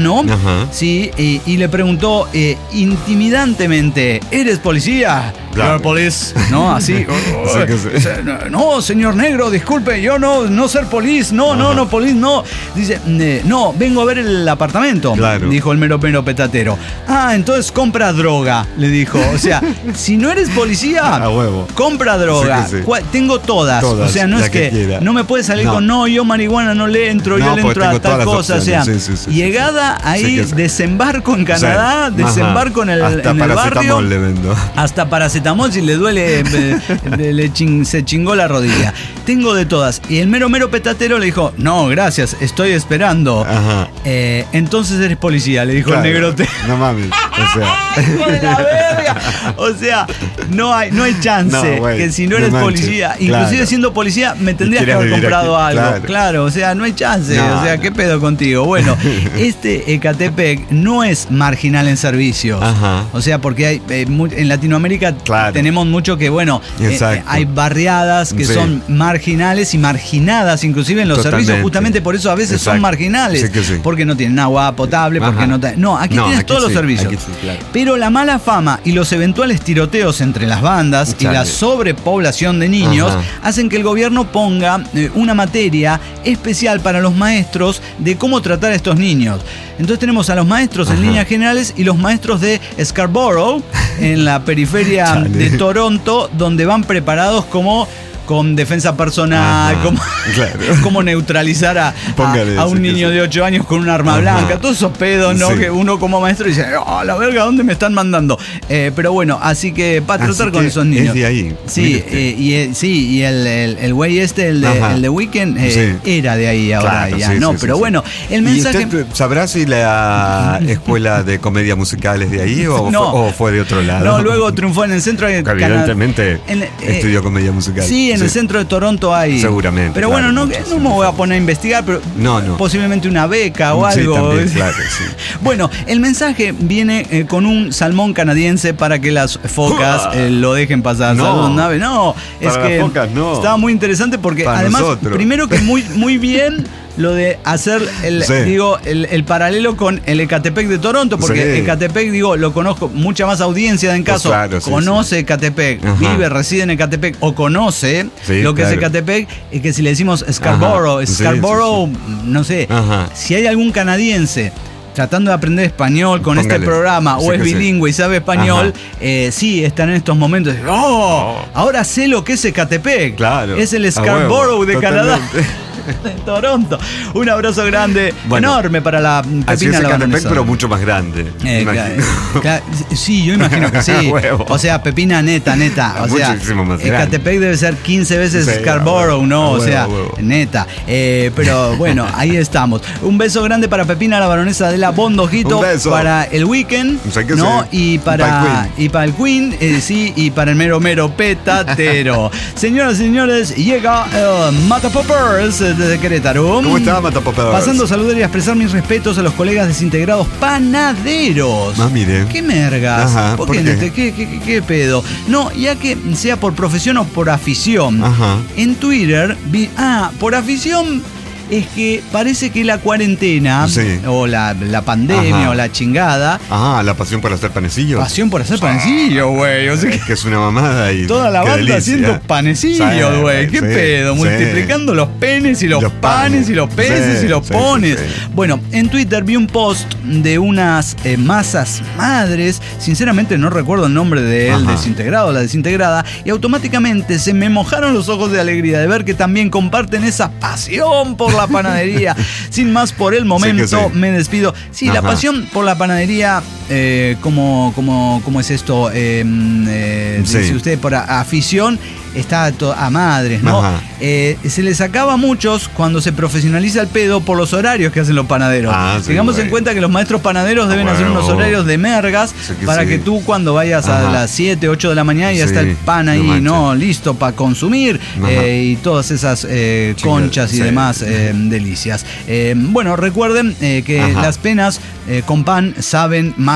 mano, Ajá. sí, y, y le preguntó eh, intimidantemente, ¿eres policía? Claro. You're police, ¿no? Así. Sí que sí. No, señor negro, disculpe, yo no, no ser police, no, no, Ajá. no, police, no. Dice, eh, no, vengo a ver el apartamento, Claro. dijo el mero mero petatero. Ah, entonces compra droga, le dijo. O sea, si no eres policía, A huevo. compra droga. Sí que sí. Cua- Tengo todas. Todas, o sea, no la es que que, quiera. no me puede salir No. con no, yo marihuana no le entro, No, yo le porque entro a tengo tal todas las cosa. O sea, opciones. Sí, sí, sí, llegada sí. ahí, Sí que sí. desembarco en Canadá, Sí. desembarco en el, Hasta en el barrio. paracetamol le vendo. Hasta paracetamol, si le duele, eh, le, le ching- se chingó la rodilla. Tengo de todas. Y el mero mero petatero le dijo, no, gracias, estoy esperando. Ajá. Eh, entonces eres policía, le dijo Claro. el negrote. No mames. O sea. ¡Hijo de la verga! O sea, no hay, no hay chance No, güey, que si no no eres manches, policía, inclusive claro. siendo policía, me tendrías que quieres haber vivir comprado aquí, algo. claro. Claro, o sea, no hay chance. No, o sea, no. ¿qué pedo contigo? Bueno, este Ecatepec no es marginal en servicios. Ajá. O sea, porque hay eh, mu- en Latinoamérica Claro. tenemos mucho que, bueno, eh, Exacto. eh, hay barriadas que Sí. son marginales y marginadas, inclusive en los Totalmente. servicios, justamente por eso a veces son Exacto. marginales. Sí que sí. Porque no tienen agua potable, porque Ajá. no... ta- No, aquí No, tienes aquí todos los sí, servicios. aquí sí, claro. Pero la mala fama y los eventuales tiroteos entre las bandas y Chale. la sobrepoblación de niños Ajá. hacen que el gobierno ponga eh, una materia especial para los maestros de cómo tratar a estos niños. Entonces tenemos a los maestros en Ajá. líneas generales y los maestros de Scarborough, en la periferia Chale. de Toronto, donde van preparados como con defensa personal, Ajá, como, claro. como neutralizar a, a- Póngale, a un sí que niño sí. de ocho años con un arma Ajá. blanca, todos esos pedos, ¿no? Sí. Que uno como maestro dice, oh, la verga, ¿dónde me están mandando? Eh, pero bueno, así que para Así tratar con que esos niños. es de ahí. Sí, Mire usted. eh, y, eh, sí, y el, el, el güey este, el de, Ajá. el de Weekend, eh, Sí. era de ahí ahora Claro, ya, sí, ¿no? sí, pero sí, bueno, sí. el mensaje... ¿Y usted sabrá si la escuela de comedia musical es de ahí o, No. fue, o fue de otro lado? No, luego triunfó en el centro de Que Cana- evidentemente en- eh, estudió comedia musical. Sí, en el centro de Toronto hay. Seguramente, Pero claro, bueno, no, muchísimo. no me voy a poner a investigar, pero No, no. posiblemente una beca o Sí, algo. también, claro, sí. Bueno, el mensaje viene eh, con un salmón canadiense para que las focas eh, lo dejen pasar. No. Saludos, nave. No, es Para que las focas, no. estaba muy interesante porque Para además, nosotros. primero que muy, muy bien lo de hacer el, Sí. digo, el, el paralelo con el Ecatepec de Toronto, porque Sí. Ecatepec, digo, lo conozco, mucha más audiencia en Pues caso, claro, sí, conoce Ecatepec, Ajá. vive, reside en Ecatepec o conoce Sí, lo que claro. es Ecatepec, y que si le decimos Scarborough, Ajá. Sí, Scarborough, sí, no sé, Ajá. si hay algún canadiense tratando de aprender español con Póngale. este programa Sí o es que sí. bilingüe y sabe español, Ajá. eh, sí, están en estos momentos, ¡oh! Ahora sé lo que es Ecatepec. Claro. Es el A Scarborough huevo, de Canadá. totalmente. De Toronto. Un abrazo grande, Bueno, enorme para la Así Pepina es la Ecatepec, Baronesa. pero mucho más grande. Eh, imagino. cla- cla- sí, yo imagino que sí. Huevo. O sea, Pepina neta, neta. O sea, Muchísimo más grande. Ecatepec debe ser quince veces Sí, Scarborough, a huevo, ¿no? a O huevo, sea, a huevo. neta. Eh, pero bueno, ahí estamos. Un beso grande para Pepina la Baronesa de la Bondojito, Un beso. para el Weekend, Sé que ¿no? sí. Y Para para, el y para el Queen, eh, sí, y para el mero mero petatero. Señoras y señores, llega eh, Mata Poppers eh, desde Querétaro. ¿Cómo está, Mata Poppers? Pasando a saludar y a expresar mis respetos a los colegas desintegrados panaderos. Ah, mire. ¿Qué mergas? Ajá, ¿Por ¿por qué? qué? ¿Qué, qué, qué- qué pedo? No, ya que sea por profesión o por afición. Ajá. En Twitter vi. Ah, por afición. Es que parece que la cuarentena Sí. o la, la pandemia Ajá. o la chingada. Ah, la pasión por hacer panecillos. Pasión por hacer panecillo, güey. O sea que Que es una mamada y toda la qué banda delicia. haciendo panecillos, Sí, güey. ¿Qué sí, pedo? sí. Multiplicando los penes y los, Los panes panes. y los peces Sí, y los sí, pones. sí, sí. Bueno, en Twitter vi un post de unas eh, masas madres. Sinceramente no recuerdo el nombre del Ajá. desintegrado o la desintegrada. Y automáticamente se me mojaron los ojos de alegría de ver que también comparten esa pasión por la panadería. Sin más por el momento, Sí que sí. me despido. Sí, la Ajá. pasión por la panadería, eh, ¿cómo, cómo, cómo es esto? Eh, eh, Sí. dice usted, por a- afición, está to- a madres, ¿no? Ajá. Eh, se les acaba a muchos cuando se profesionaliza el pedo por los horarios que hacen los panaderos. Ah, sí, Tengamos güey. en cuenta que los maestros panaderos deben Ah, hacer unos huevo. horarios de mergas Sí que para sí. que tú cuando vayas a Ajá. las siete, ocho de la mañana ya Sí, está el pan no ahí, manches. ¿no? Listo para consumir Ajá. eh, y todas esas eh, Chinga, conchas y sí, demás sí, eh, delicias. Eh, bueno, recuerden eh, que Ajá. las penas eh, con pan saben más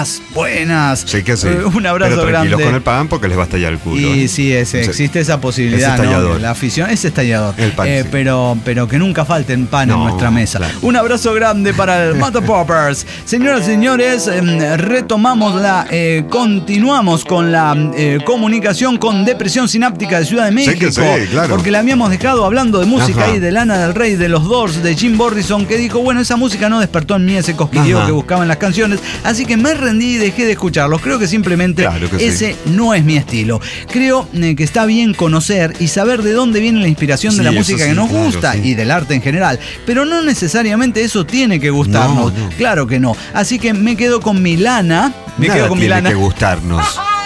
buenas, buenas. Sí, que sí. Eh, un abrazo Pero tranquilos grande. con el pan porque les va a estallar el culo. Y ¿eh? sí, ese, Ese- existe esa posibilidad, ese ¿no? estallador. La afición, ese estallador. El pan, Eh, sí. pero, pero que nunca falten pan en No, nuestra mesa. claro. Un abrazo grande para el Mata Poppers. Señoras y señores, eh, retomamos la, eh, continuamos con la eh, comunicación con Depresión Sináptica de Ciudad de Sí México. que sí, claro. Porque la habíamos dejado hablando de música Ajá. y de Lana del Rey, de los Doors, de Jim Morrison, que dijo, bueno, esa música no despertó en mí ese cosquilleo Ajá. que buscaba en las canciones, así que me rendí y dejé de escucharlos. Creo que simplemente Claro que sí. ese no es mi estilo. Creo eh, que está bien conocer y saber de dónde viene la inspiración Sí, de la eso música sí, que nos claro, gusta sí. y del arte en general, pero no necesariamente eso tiene que gustarnos. No, no. Claro que no. Así que me quedo con mi Lana. Me Nada quedo con mi tiene Lana. que gustarnos.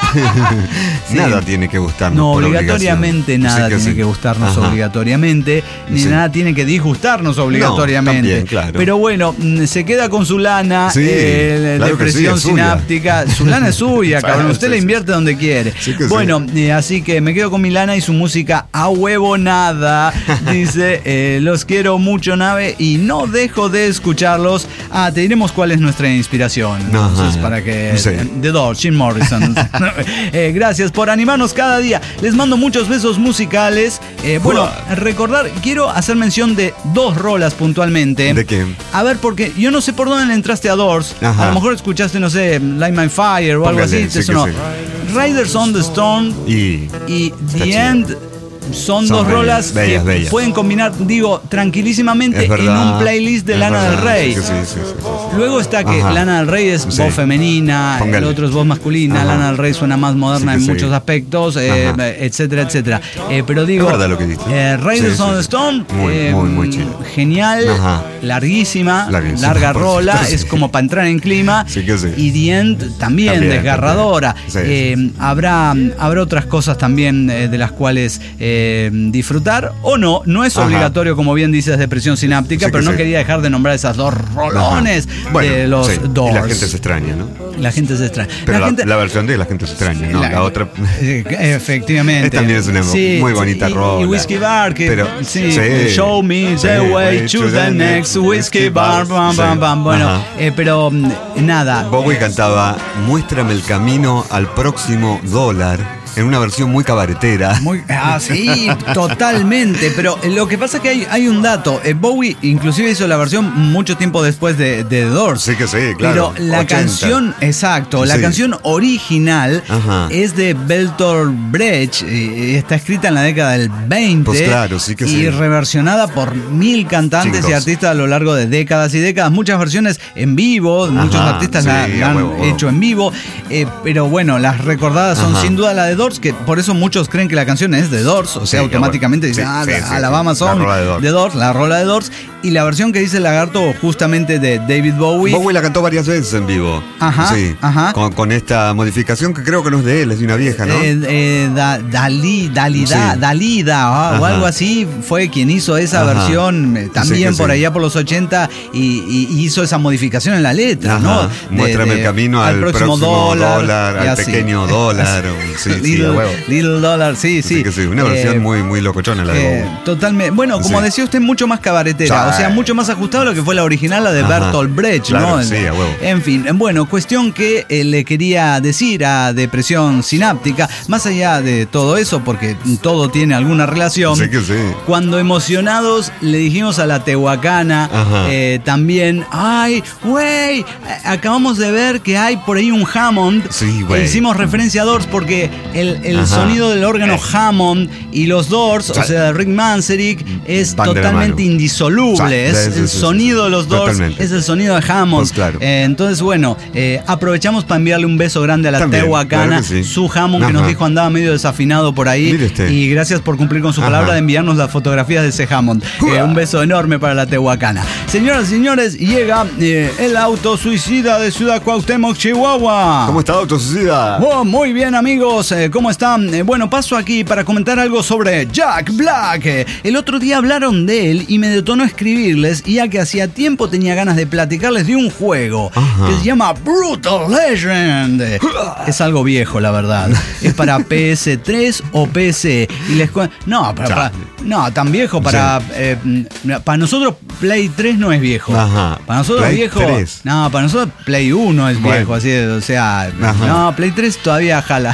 Sí. Nada tiene que gustarnos. No, por obligatoriamente obligación. nada Sí tiene sí. que gustarnos Ajá. obligatoriamente, ni Sí. nada tiene que disgustarnos obligatoriamente. también, claro. Pero bueno, mm, se queda con su lana, Sí, eh, claro que depresión sí, es suya. sináptica. Su lana es suya, cabrón. Sí, Usted sí, la sí. invierte donde quiere. Sí que sí. Bueno, eh, así que me quedo con mi lana y su música a huevo nada. Dice, eh, los quiero mucho, nave, y no dejo de escucharlos. Ah, te diremos cuál es nuestra inspiración. Ajá. Entonces, para que... Sí. The Doors, Jim Morrison. Eh, gracias por animarnos cada día. Les mando muchos besos musicales. Eh, bueno, recordar, quiero hacer mención de dos rolas puntualmente. ¿De qué? A ver, porque yo no sé por dónde le entraste a Doors. Ajá. A lo mejor escuchaste, no sé, Light My Fire o algo Póngale, así. sí Te que sonó. sí. Riders on the Storm Y y Está The chido. End son, Son dos bellas, rolas bellas, que bellas. pueden combinar, digo, tranquilísimamente es verdad. en un playlist de es Lana verdad. del Rey. Sí, sí, sí, sí, sí. Luego está que Ajá. Lana del Rey es Sí. voz femenina, Póngale. el otro es voz masculina, Ajá. Lana del Rey suena más moderna Sí que en sí. muchos aspectos, eh, Ajá. etcétera, etcétera. Eh, pero digo, Es verdad lo que dijiste. eh, Riders Sí, on sí, the sí. Storm, Muy, eh, muy, muy chido. genial, Ajá. larguísima, Larguísima, larga por rola, supuesto, es sí. como para entrar en clima. Sí que sí. Y The End también, También, desgarradora. también. Sí, Eh, sí, sí. Habrá, habrá otras cosas también eh, de las cuales eh, disfrutar o no. No es Ajá. obligatorio, como bien dices, depresión sináptica, Sí que pero no sí. quería dejar de nombrar esas dos rolones Ajá. Bueno, de los sí. Doors. Y la gente se extraña, ¿no? La gente se extraña. Pero la la, gente, la versión de la gente se extraña, ¿no? La, otra. eh, efectivamente. Esta también es una muy bonita y, rola. Y Whiskey Bar, que Pero, sí, sí. show me Sí, the way to the next Whiskey Bar. Bam, bam, Sí. bam. Bueno, Ajá. eh, pero mm, nada. Bowie cantaba Muéstrame el camino al próximo dólar en una versión muy cabaretera. Muy, ah, sí, totalmente. Pero lo que pasa es que hay, hay un dato. Eh, Bowie inclusive hizo la versión mucho tiempo después de, de The Doors. Sí que sí, claro. Pero la ochenta. canción, exacto, la Sí. canción original Ajá. es de Bertolt Brecht. eh, Está escrita en la década del veinte. Pues claro, sí que y sí. reversionada por mil cantantes Chicos. y artistas a lo largo de décadas y décadas. Muchas versiones en vivo, muchos Ajá, artistas sí, la, a la han huevo, huevo. hecho en vivo. eh, pero bueno, las recordadas son Ajá. sin duda la de Doors, que por eso muchos creen que la canción es de Doors, o sea, Sí, automáticamente bueno. dicen, Sí, ah, sí, la- sí, Alabama sí. Song, La rola de Doors. de Doors, la rola de Doors, y la versión que dice el Lagarto justamente de David Bowie. Bowie la cantó varias veces en vivo. Ajá, Sí. ajá. Con, con esta modificación que creo que no es de él, es de una vieja, ¿no? Eh, eh, da- Dalí, Dalida, Sí. Dalida ah, o Ajá. algo así, fue quien hizo esa Ajá. versión eh, también Sí que por sí. allá por los ochenta y, y- y hizo esa modificación en la letra, Ajá. ¿no? De- Muéstrame de- el camino al, próximo, dólar, y al así. pequeño dólar. o- Sí, sí, little, a huevo. little Dollar, sí, sí. Así que sí, una versión Eh, muy, muy locochona la de Eh, Bowie. totalmente. Bueno, como Sí. decía usted, mucho más cabaretera. Sí. O sea, mucho más ajustado a lo que fue la original, la de Ajá. Bertolt Brecht, Claro, ¿no? sí, a huevo. En fin, bueno, cuestión que eh, le quería decir a Depresión Sináptica, más allá de todo eso, porque todo tiene alguna relación. Sí que sí. Cuando emocionados le dijimos a la Tehuacana Ajá. eh, también, ay, güey, a- acabamos de ver que hay por ahí un Hammond. Sí, güey. Hicimos referencia a Doors porque el, el Ajá. sonido del órgano Eh. Hammond y los Doors, o sea, sea, Rick Manzarek, es van de la totalmente mano. indisoluble. Sí, Es sí, sí, el sí, sonido sí. de los Doors, Totalmente. es el sonido de Hammond. Pues claro. Eh, entonces, bueno, eh, aprovechamos para enviarle un beso grande a la También, Tehuacana, claro que sí. su Hammond que Ajá. nos dijo andaba medio desafinado por ahí. Mire usted. Y gracias por cumplir con su Ajá. palabra de enviarnos las fotografías de ese Hammond. Eh, un beso enorme para la Tehuacana. Señoras y señores, llega eh, el auto suicida de Ciudad Cuauhtémoc, Chihuahua. ¿Cómo está, autosuicida? Oh, muy bien, amigos. Eh, gente? ¿Cómo están? Eh, bueno, paso aquí para comentar algo sobre Jack Black. Eh, el otro día hablaron de él y me detonó escribirles, ya que hacía tiempo tenía ganas de platicarles de un juego Ajá. que se llama Brutal Legend. Eh, es algo viejo, la verdad. Es para P S tres o P C. Y les cu- No, para, para, no, tan viejo para... Sí. Eh, para nosotros Play tres no es viejo. Ajá. Para nosotros Play viejo... tres. No, para nosotros Play uno es bueno. viejo, así, o sea... Ajá. No, Play tres todavía jala.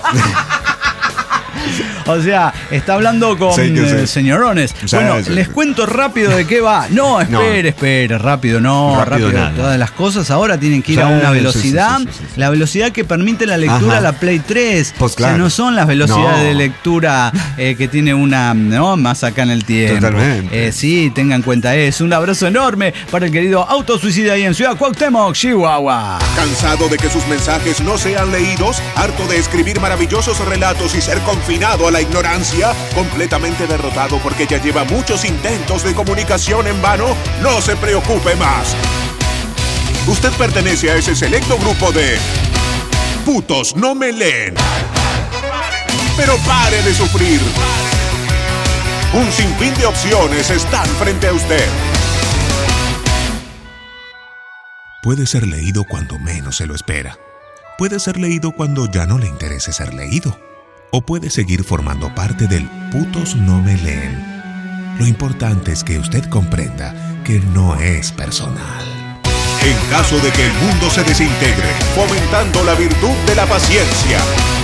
O sea, está hablando con sí, eh, señorones. Sí, bueno, sí, les sí. cuento rápido de qué va. No, espere, no. espere, rápido, no, rápido. rápido todas las cosas ahora tienen que ir sí, a una velocidad, sí, sí, sí, sí. la velocidad que permite la lectura a la Play tres. Pues claro. O sea, no son las velocidades no. de lectura eh, que tiene una, no, más acá en el tiempo. Totalmente. Eh, sí, tengan en cuenta eso. Un abrazo enorme para el querido Autosuicida ahí en Ciudad Cuauhtémoc, Chihuahua. ¿Cansado de que sus mensajes no sean leídos? ¿Harto de escribir maravillosos relatos y ser confinado a la ignorancia? ¿Completamente derrotado porque ya lleva muchos intentos de comunicación en vano? No se preocupe más. Usted pertenece a ese selecto grupo de putos no me leen. Pero pare de sufrir. Un sinfín de opciones están frente a usted. Puede ser leído cuando menos se lo espera. Puede ser leído cuando ya no le interese ser leído. O puede seguir formando parte del putos no me leen. Lo importante es que usted comprenda que no es personal. En caso de que el mundo se desintegre, fomentando la virtud de la paciencia.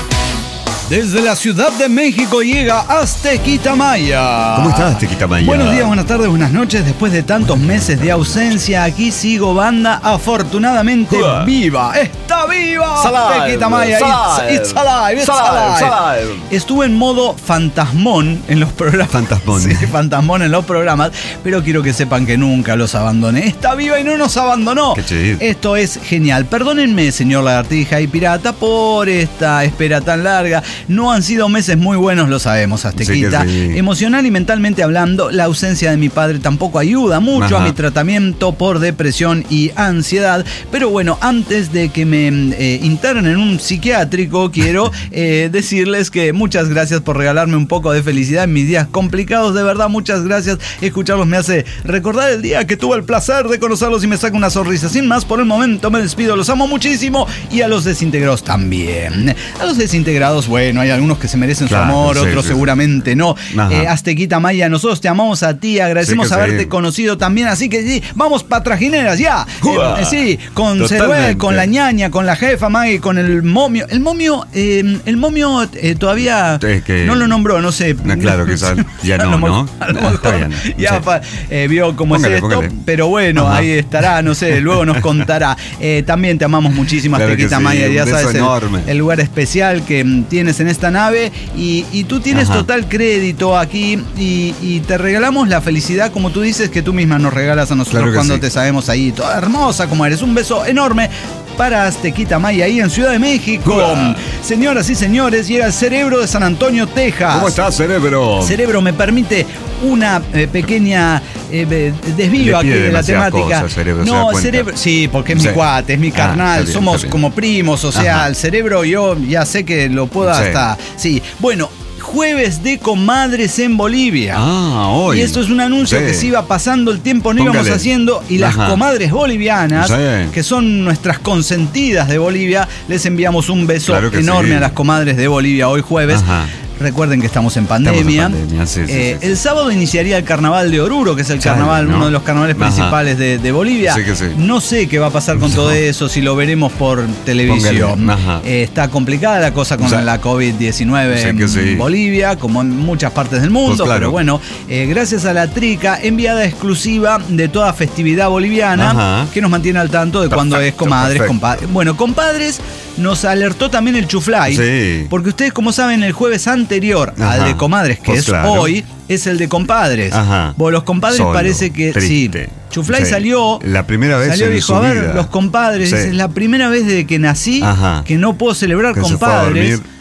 Desde la Ciudad de México llega Aztequita Maya. ¿Cómo estás, Aztequita Maya? Buenos días, buenas tardes, buenas noches. Después de tantos meses de ausencia, aquí sigo, banda, afortunadamente uh. viva. ¡Está viva! Aztequita Maya. It's, it's alive, it's alive. alive. Estuve en modo fantasmón en los programas. Fantasmón. Sí, fantasmón en los programas, pero quiero que sepan que nunca los abandoné. Está viva y no nos abandonó. Qué chido. Esto es genial. Perdónenme, señor Lagartija y Pirata, por esta espera tan larga. No han sido meses muy buenos, lo sabemos, Aztequita. Sí sí. Emocional y mentalmente hablando, la ausencia de mi padre tampoco ayuda mucho Ajá. a mi tratamiento por depresión y ansiedad. Pero bueno, antes de que me eh, internen en un psiquiátrico, quiero eh, decirles que muchas gracias por regalarme un poco de felicidad en mis días complicados. De verdad, muchas gracias. Escucharlos me hace recordar el día que tuve el placer de conocerlos y me saca una sonrisa. Sin más, por el momento me despido. Los amo muchísimo y a los desintegrados también. A los desintegrados, bueno. Bueno, hay algunos que se merecen claro, su amor, sí, otros sí, seguramente sí. no. Eh, Aztequita Maya, nosotros te amamos a ti, agradecemos sí haberte sí. conocido también, así que sí, vamos pa' trajineras ya. Eh, sí, con Ceruel, con la ñaña, con la jefa Maggie, con el momio. El momio, eh, el momio eh, todavía que... no lo nombró, no sé. No, claro que ya, ya no, ¿no? ¿no? no está bien. Ya sí. eh, vio cómo póngale, es esto, póngale. Pero bueno, Ajá. ahí estará, no sé, luego nos contará. Eh, también te amamos muchísimo, claro Aztequita sí, Maya, ya sabes, el, el lugar especial que tienes en esta nave y, y tú tienes Ajá. total crédito aquí y, y te regalamos la felicidad, como tú dices, que tú misma nos regalas a nosotros claro cuando sí. te sabemos ahí, toda hermosa como eres. Un beso enorme para Aztequita Maya ahí en Ciudad de México. Hola. Señoras y señores, llega el Cerebro de San Antonio, Texas. ¿Cómo estás, Cerebro? Cerebro, me permite una eh, pequeña eh, desvío aquí de la temática. Cosas, cerebro, no, Cerebro, sí, porque es sí. mi cuate, es mi carnal, ah, bien, somos como primos, o sea, Ajá. el Cerebro yo ya sé que lo puedo sí. hasta... Sí, bueno... Jueves de Comadres en Bolivia. Ah, hoy. Y esto es un anuncio sí. que se iba pasando el tiempo, no Póngale. íbamos haciendo. Y las Ajá. comadres bolivianas, sí. que son nuestras consentidas de Bolivia, les enviamos un beso claro enorme sí. a las comadres de Bolivia hoy jueves. Ajá. Recuerden que estamos en pandemia. Estamos en pandemia sí, sí, eh, sí, sí. El sábado iniciaría el Carnaval de Oruro, que es el carnaval, ¿no? uno de los carnavales Ajá. principales de, de Bolivia. Sí que sí. No sé qué va a pasar con no. todo eso, si lo veremos por televisión. Eh, está complicada la cosa con o sea, la COVID diecinueve sí en sí. Bolivia, como en muchas partes del mundo. Pues claro. Pero bueno, eh, gracias a la Trica, enviada exclusiva de toda festividad boliviana, Ajá. que nos mantiene al tanto de cuando es comadres, compadres. Bueno, compadres, nos alertó también el Chuflay, sí. porque ustedes, como saben, el jueves anterior Ajá. al de comadres, que pues es claro. hoy, es el de compadres. Ajá. Bueno, los compadres Solo, parece que triste. sí. Chuflay sí. salió. La primera vez. Salió y dijo: a ver, vida. los compadres, sí. es la primera vez desde que nací Ajá. que no puedo celebrar que compadres.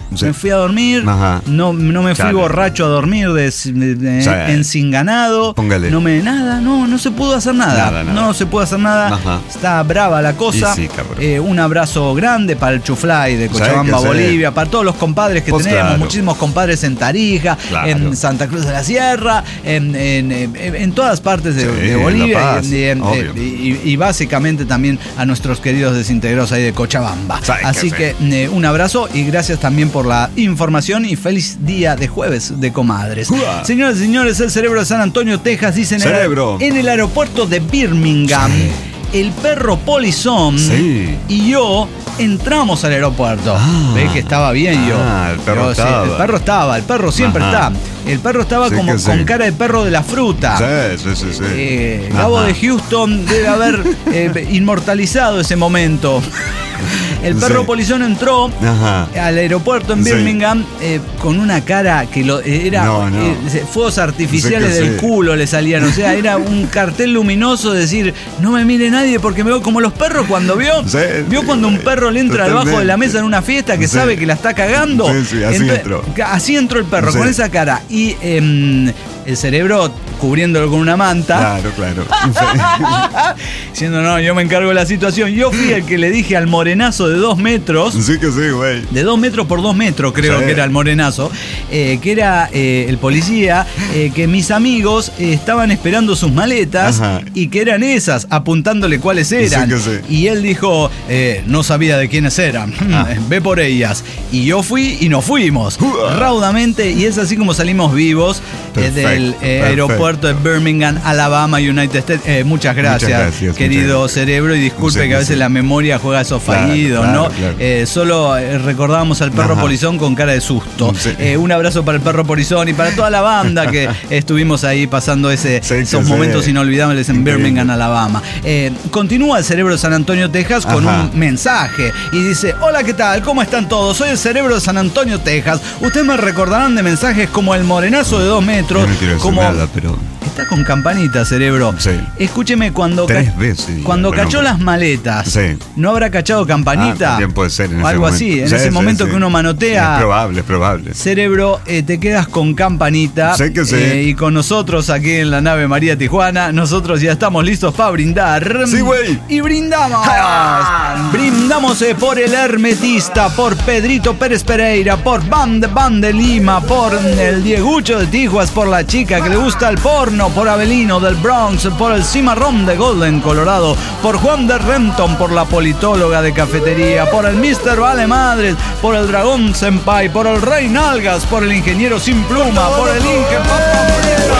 sí. me fui a dormir, Ajá. no, no me fui claro. borracho a dormir, de, de, de, sí. encinganado, Póngale. no me nada, no, no se pudo hacer nada, nada, nada. no se pudo hacer nada, Ajá. está brava la cosa, sí, eh, un abrazo grande para el Chuflay de Cochabamba, Bolivia, para todos los compadres que pues tenemos, claro. muchísimos compadres en Tarija, claro. en Santa Cruz de la Sierra, en, en, en, en todas partes de, sí, de Bolivia Paz, y, en, y, y, y básicamente también a nuestros queridos desintegrados ahí de Cochabamba. Así que, que eh, un abrazo y gracias también por la información y feliz día de jueves de comadres. Uah. Señoras y señores, el cerebro de San Antonio, Texas, dice en, el, en el aeropuerto de Birmingham. Sí. El perro polizón sí. y yo entramos al aeropuerto. Ah, ¿Ves que estaba bien yo? Ah, el perro yo, estaba. Sí, el perro estaba, el perro siempre Ajá. está. El perro estaba sí como con sí. cara de perro de la fruta. Sí, sí, sí. sí. Eh, Gabo de Houston debe haber eh, inmortalizado ese momento. El perro sí. polizón entró Ajá. al aeropuerto en Birmingham sí. eh, con una cara que lo, era no, no. Eh, fuegos artificiales sí del sí. culo le salían. O sea, era un cartel luminoso de decir, no me mire nadie porque me veo como los perros cuando vio. Sí, vio cuando un perro le entra totalmente. debajo de la mesa en una fiesta que sí. sabe que la está cagando. Sí, sí, así Entonces, entró. Así entró el perro, sí. con esa cara. Y eh, el cerebro cubriéndolo con una manta. Claro, claro. Diciendo, no, yo me encargo de la situación. Yo fui el que le dije al morenazo de dos metros. Sí que sí, güey. De dos metros por dos metros, creo sí. que era el morenazo. Eh, que era eh, el policía, eh, que mis amigos eh, estaban esperando sus maletas. Ajá. Y que eran esas, apuntándole cuáles eran. Sí que sí. Y él dijo, eh, no sabía de quiénes eran. Ah. Ve por ellas. Y yo fui y nos fuimos. Uh-huh. Raudamente. Y es así como salimos vivos eh, del eh, aeropuerto de Birmingham, Alabama, United States. Eh, muchas gracias, muchas gracias querido muchas cerebro, y disculpe sí, que a veces sí. la memoria juega esos claro, fallidos, claro, ¿no? Claro. Eh, solo eh, recordábamos al perro Ajá. polizón con cara de susto. Sí. Eh, un abrazo para el perro polizón y para toda la banda que estuvimos ahí pasando ese, sí, esos sí. momentos inolvidables en Increíble. Birmingham, Alabama. Eh, continúa el cerebro de San Antonio, Texas, con Ajá. un mensaje y dice: hola, ¿qué tal? ¿Cómo están todos? Soy el cerebro de San Antonio, Texas. Ustedes me recordarán de mensajes como el morenazo de dos metros. Yo no quiero decir como nada, pero... Está con campanita, cerebro. Sí. Escúcheme, cuando, Tres ca- veces, cuando bueno, cachó pues. las maletas, sí. ¿no habrá cachado campanita? Ah, también puede ser en o ese algo momento. así, en sí, ese sí, momento sí. que uno manotea. Es probable, es probable. Cerebro, eh, te quedas con campanita. Sé que sí. Eh, y con nosotros aquí en la nave María Tijuana, nosotros ya estamos listos para brindar. Sí, güey. Y brindamos. ¡Ja! Brindamos eh, por el Hermetista, por Pedrito Pérez Pereira, por Van de Van de Lima, por el Diegucho de Tijuas, por la chica que le gusta el porno, por Abelino del Bronx, por el Cimarrón de Golden, Colorado, por Juan de Renton, por la politóloga de cafetería, por el mister Vale Madres, por el Dragón Senpai, por el Rey Nalgas, por el ingeniero sin pluma, por el Inge Papa.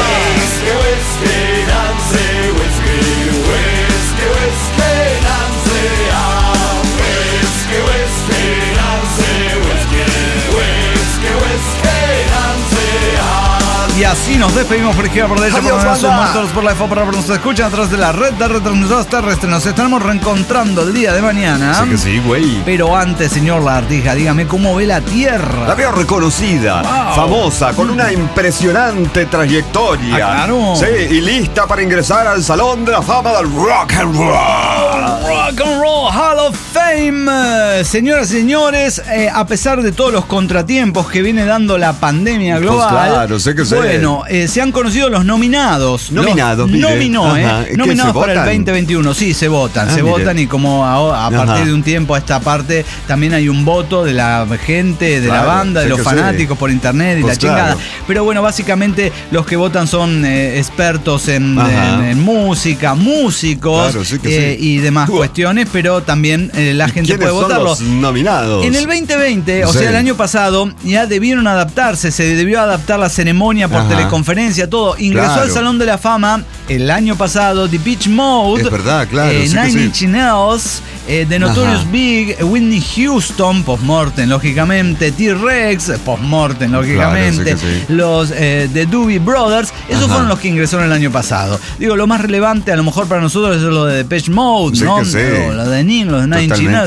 Y así nos despedimos por izquierda, por derecha, por nosotros, por la F O, por nos escuchan a través de la red de retransmisoras terrestres. Nos estaremos reencontrando el día de mañana. Sí que sí, güey. Pero antes, señor Lagartija, dígame cómo ve la Tierra. La veo reconocida, wow. famosa, con una impresionante trayectoria. Ah, claro. Sí, y lista para ingresar al Salón de la Fama del Rock and Roll. Oh, rock and Roll Hall of Fame. Señoras y señores, eh, a pesar de todos los contratiempos que viene dando la pandemia global. Pues claro, sé que sé. Bueno, eh, se han conocido los nominados. Nominados, los, Nominó, Ajá. ¿eh? Nominados para el veinte veintiuno. Sí, se votan. Ah, se mire. votan y como a, a partir Ajá. de un tiempo a esta parte también hay un voto de la gente, de claro, la banda, de los fanáticos sí. por internet y pues la chingada. Claro. Pero bueno, básicamente los que votan son eh, expertos en, en, en música, músicos claro, sí eh, sí. y demás uh. cuestiones, pero también eh, la gente puede son votarlo. Los nominados? En el veinte veinte, o sí. sea, el año pasado, ya debieron adaptarse, se debió adaptar la ceremonia por Ajá. teleconferencia, todo. Ingresó claro. al Salón de la Fama el año pasado Depeche Mode, es verdad, claro, eh, sí Nine Inch sí. Nails, eh, The Notorious Ajá. Big, Whitney Houston, post-mortem, lógicamente, T-Rex, post-mortem, lógicamente, claro, sí sí. los eh, The Doobie Brothers, esos Ajá. fueron los que ingresaron el año pasado. Digo, lo más relevante a lo mejor para nosotros es lo de Depeche Mode, sí ¿no? Sí. Lo, lo de Nin, los de Nine Inch Nails.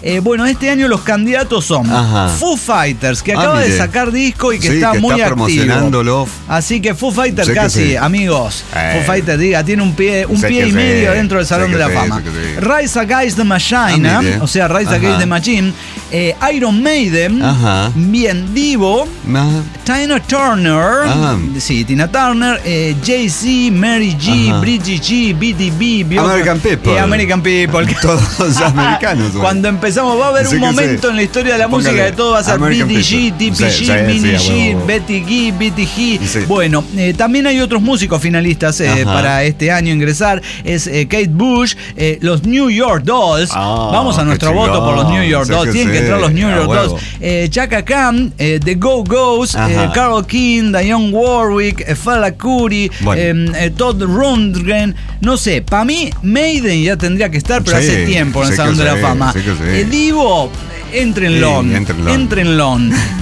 Eh, bueno, este año los candidatos son Ajá. Foo Fighters, que Ah, acaba de mire. sacar disco y que Sí, está que muy está activo. promocionándolo. Así que Foo Fighters Sé que casi, sí. amigos. Eh. Foo Fighters, diga, tiene un pie, un Sé pie que y sí. medio dentro del Salón Sé de que la sí, Fama. sé que sí. Rise Against the Machine, Ah, mire. o sea, Rise Ajá. Against the Machine. Eh, Iron Maiden. Ajá. Bien, Divo. Ajá. Tina Turner, Ah. sí, Tina Turner, eh, Jay-Z, Mary G, Ajá. Bridget G, B D B, ¿vio? American People. Eh, American People. Todos americanos. güey. Cuando empezamos, va a haber Sí un que momento sí. en la historia de la Póngale música que todo va a ser American B D G, People. T P G, Sí, sí, Mini sí, a G, huevo. Betty G, B T G. Sí. Bueno, eh, también hay otros músicos finalistas eh, Ajá. para este año ingresar. Es eh, Kate Bush, eh, los New York Dolls. Ah, Vamos a qué nuestro chingón. voto por los New York Sí Dolls. que Tienen que sí, entrar los New a York huevo. Dolls. Eh, Chaka Khan, eh, The Go-Go's, Ajá. eh, Carole King, Dionne Warwick, eh, Fela Kuti, Bueno. eh, eh, Todd Rundgren. No sé, para mí Maiden ya tendría que estar, pero Sí, hace tiempo en el sí que Salón de la sí, Fama. sí que sí. Eh, Divo, entrenlo. Sí, entrenlo. Entrenlo.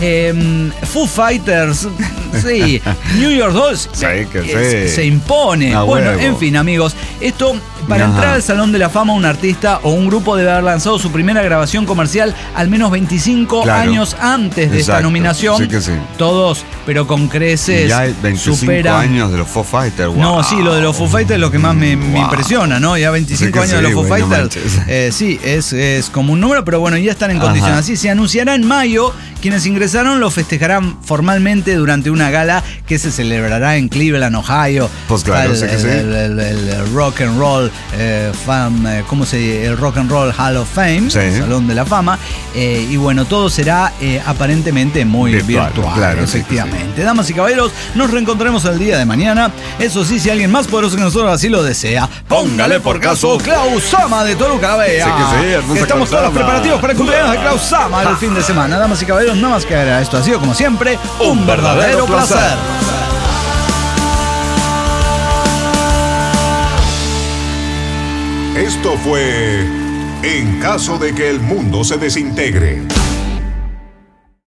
Eh, Foo Fighters, sí. New York Dolls, Sí, que eh, sí. se impone. A Bueno, huevo. en fin, amigos, esto para Ajá. entrar al Salón de la Fama, un artista o un grupo debe haber lanzado su primera grabación comercial al menos veinticinco Claro. años antes de esta Exacto. nominación. Sí que sí. Todos, pero con creces. Ya hay veinticinco supera- años de los Foo Fighters. No, wow. sí, lo de los Foo Fighters es lo que más me, me Wow. impresiona, ¿no? Ya veinticinco Sí que años de sí, los Foo güey, no Fighters. manches. eh, sí, es, es como un número, pero bueno, ya están en Ajá. condición. Así se anunciará en mayo. Quienes ingresaron lo festejarán formalmente durante una gala que se celebrará en Cleveland, Ohio. Pues claro, Está el, sí que sí. el, el- el- el Rock and Roll eh, Fam- eh, ¿cómo se dice? El Rock and Roll Hall of Fame, Sí. el Salón de la Fama. Eh, y bueno, todo será eh, aparentemente muy virtual, Virtual, claro, sí que efectivamente. Damas y caballeros, nos reencontraremos el día de mañana. Eso sí, si alguien más poderoso que nosotros así lo desea, póngale por caso Klaus Sama de Toluca la Vea. Sí que sí, hermosa Que estamos Klaus todos los Sama. preparativos para el cumpleaños de Klaus Sama el fin de semana. Damas y caballeros, nada más que agregar. Esto ha sido, como siempre, un verdadero placer. Esto fue En caso de que el mundo se desintegre.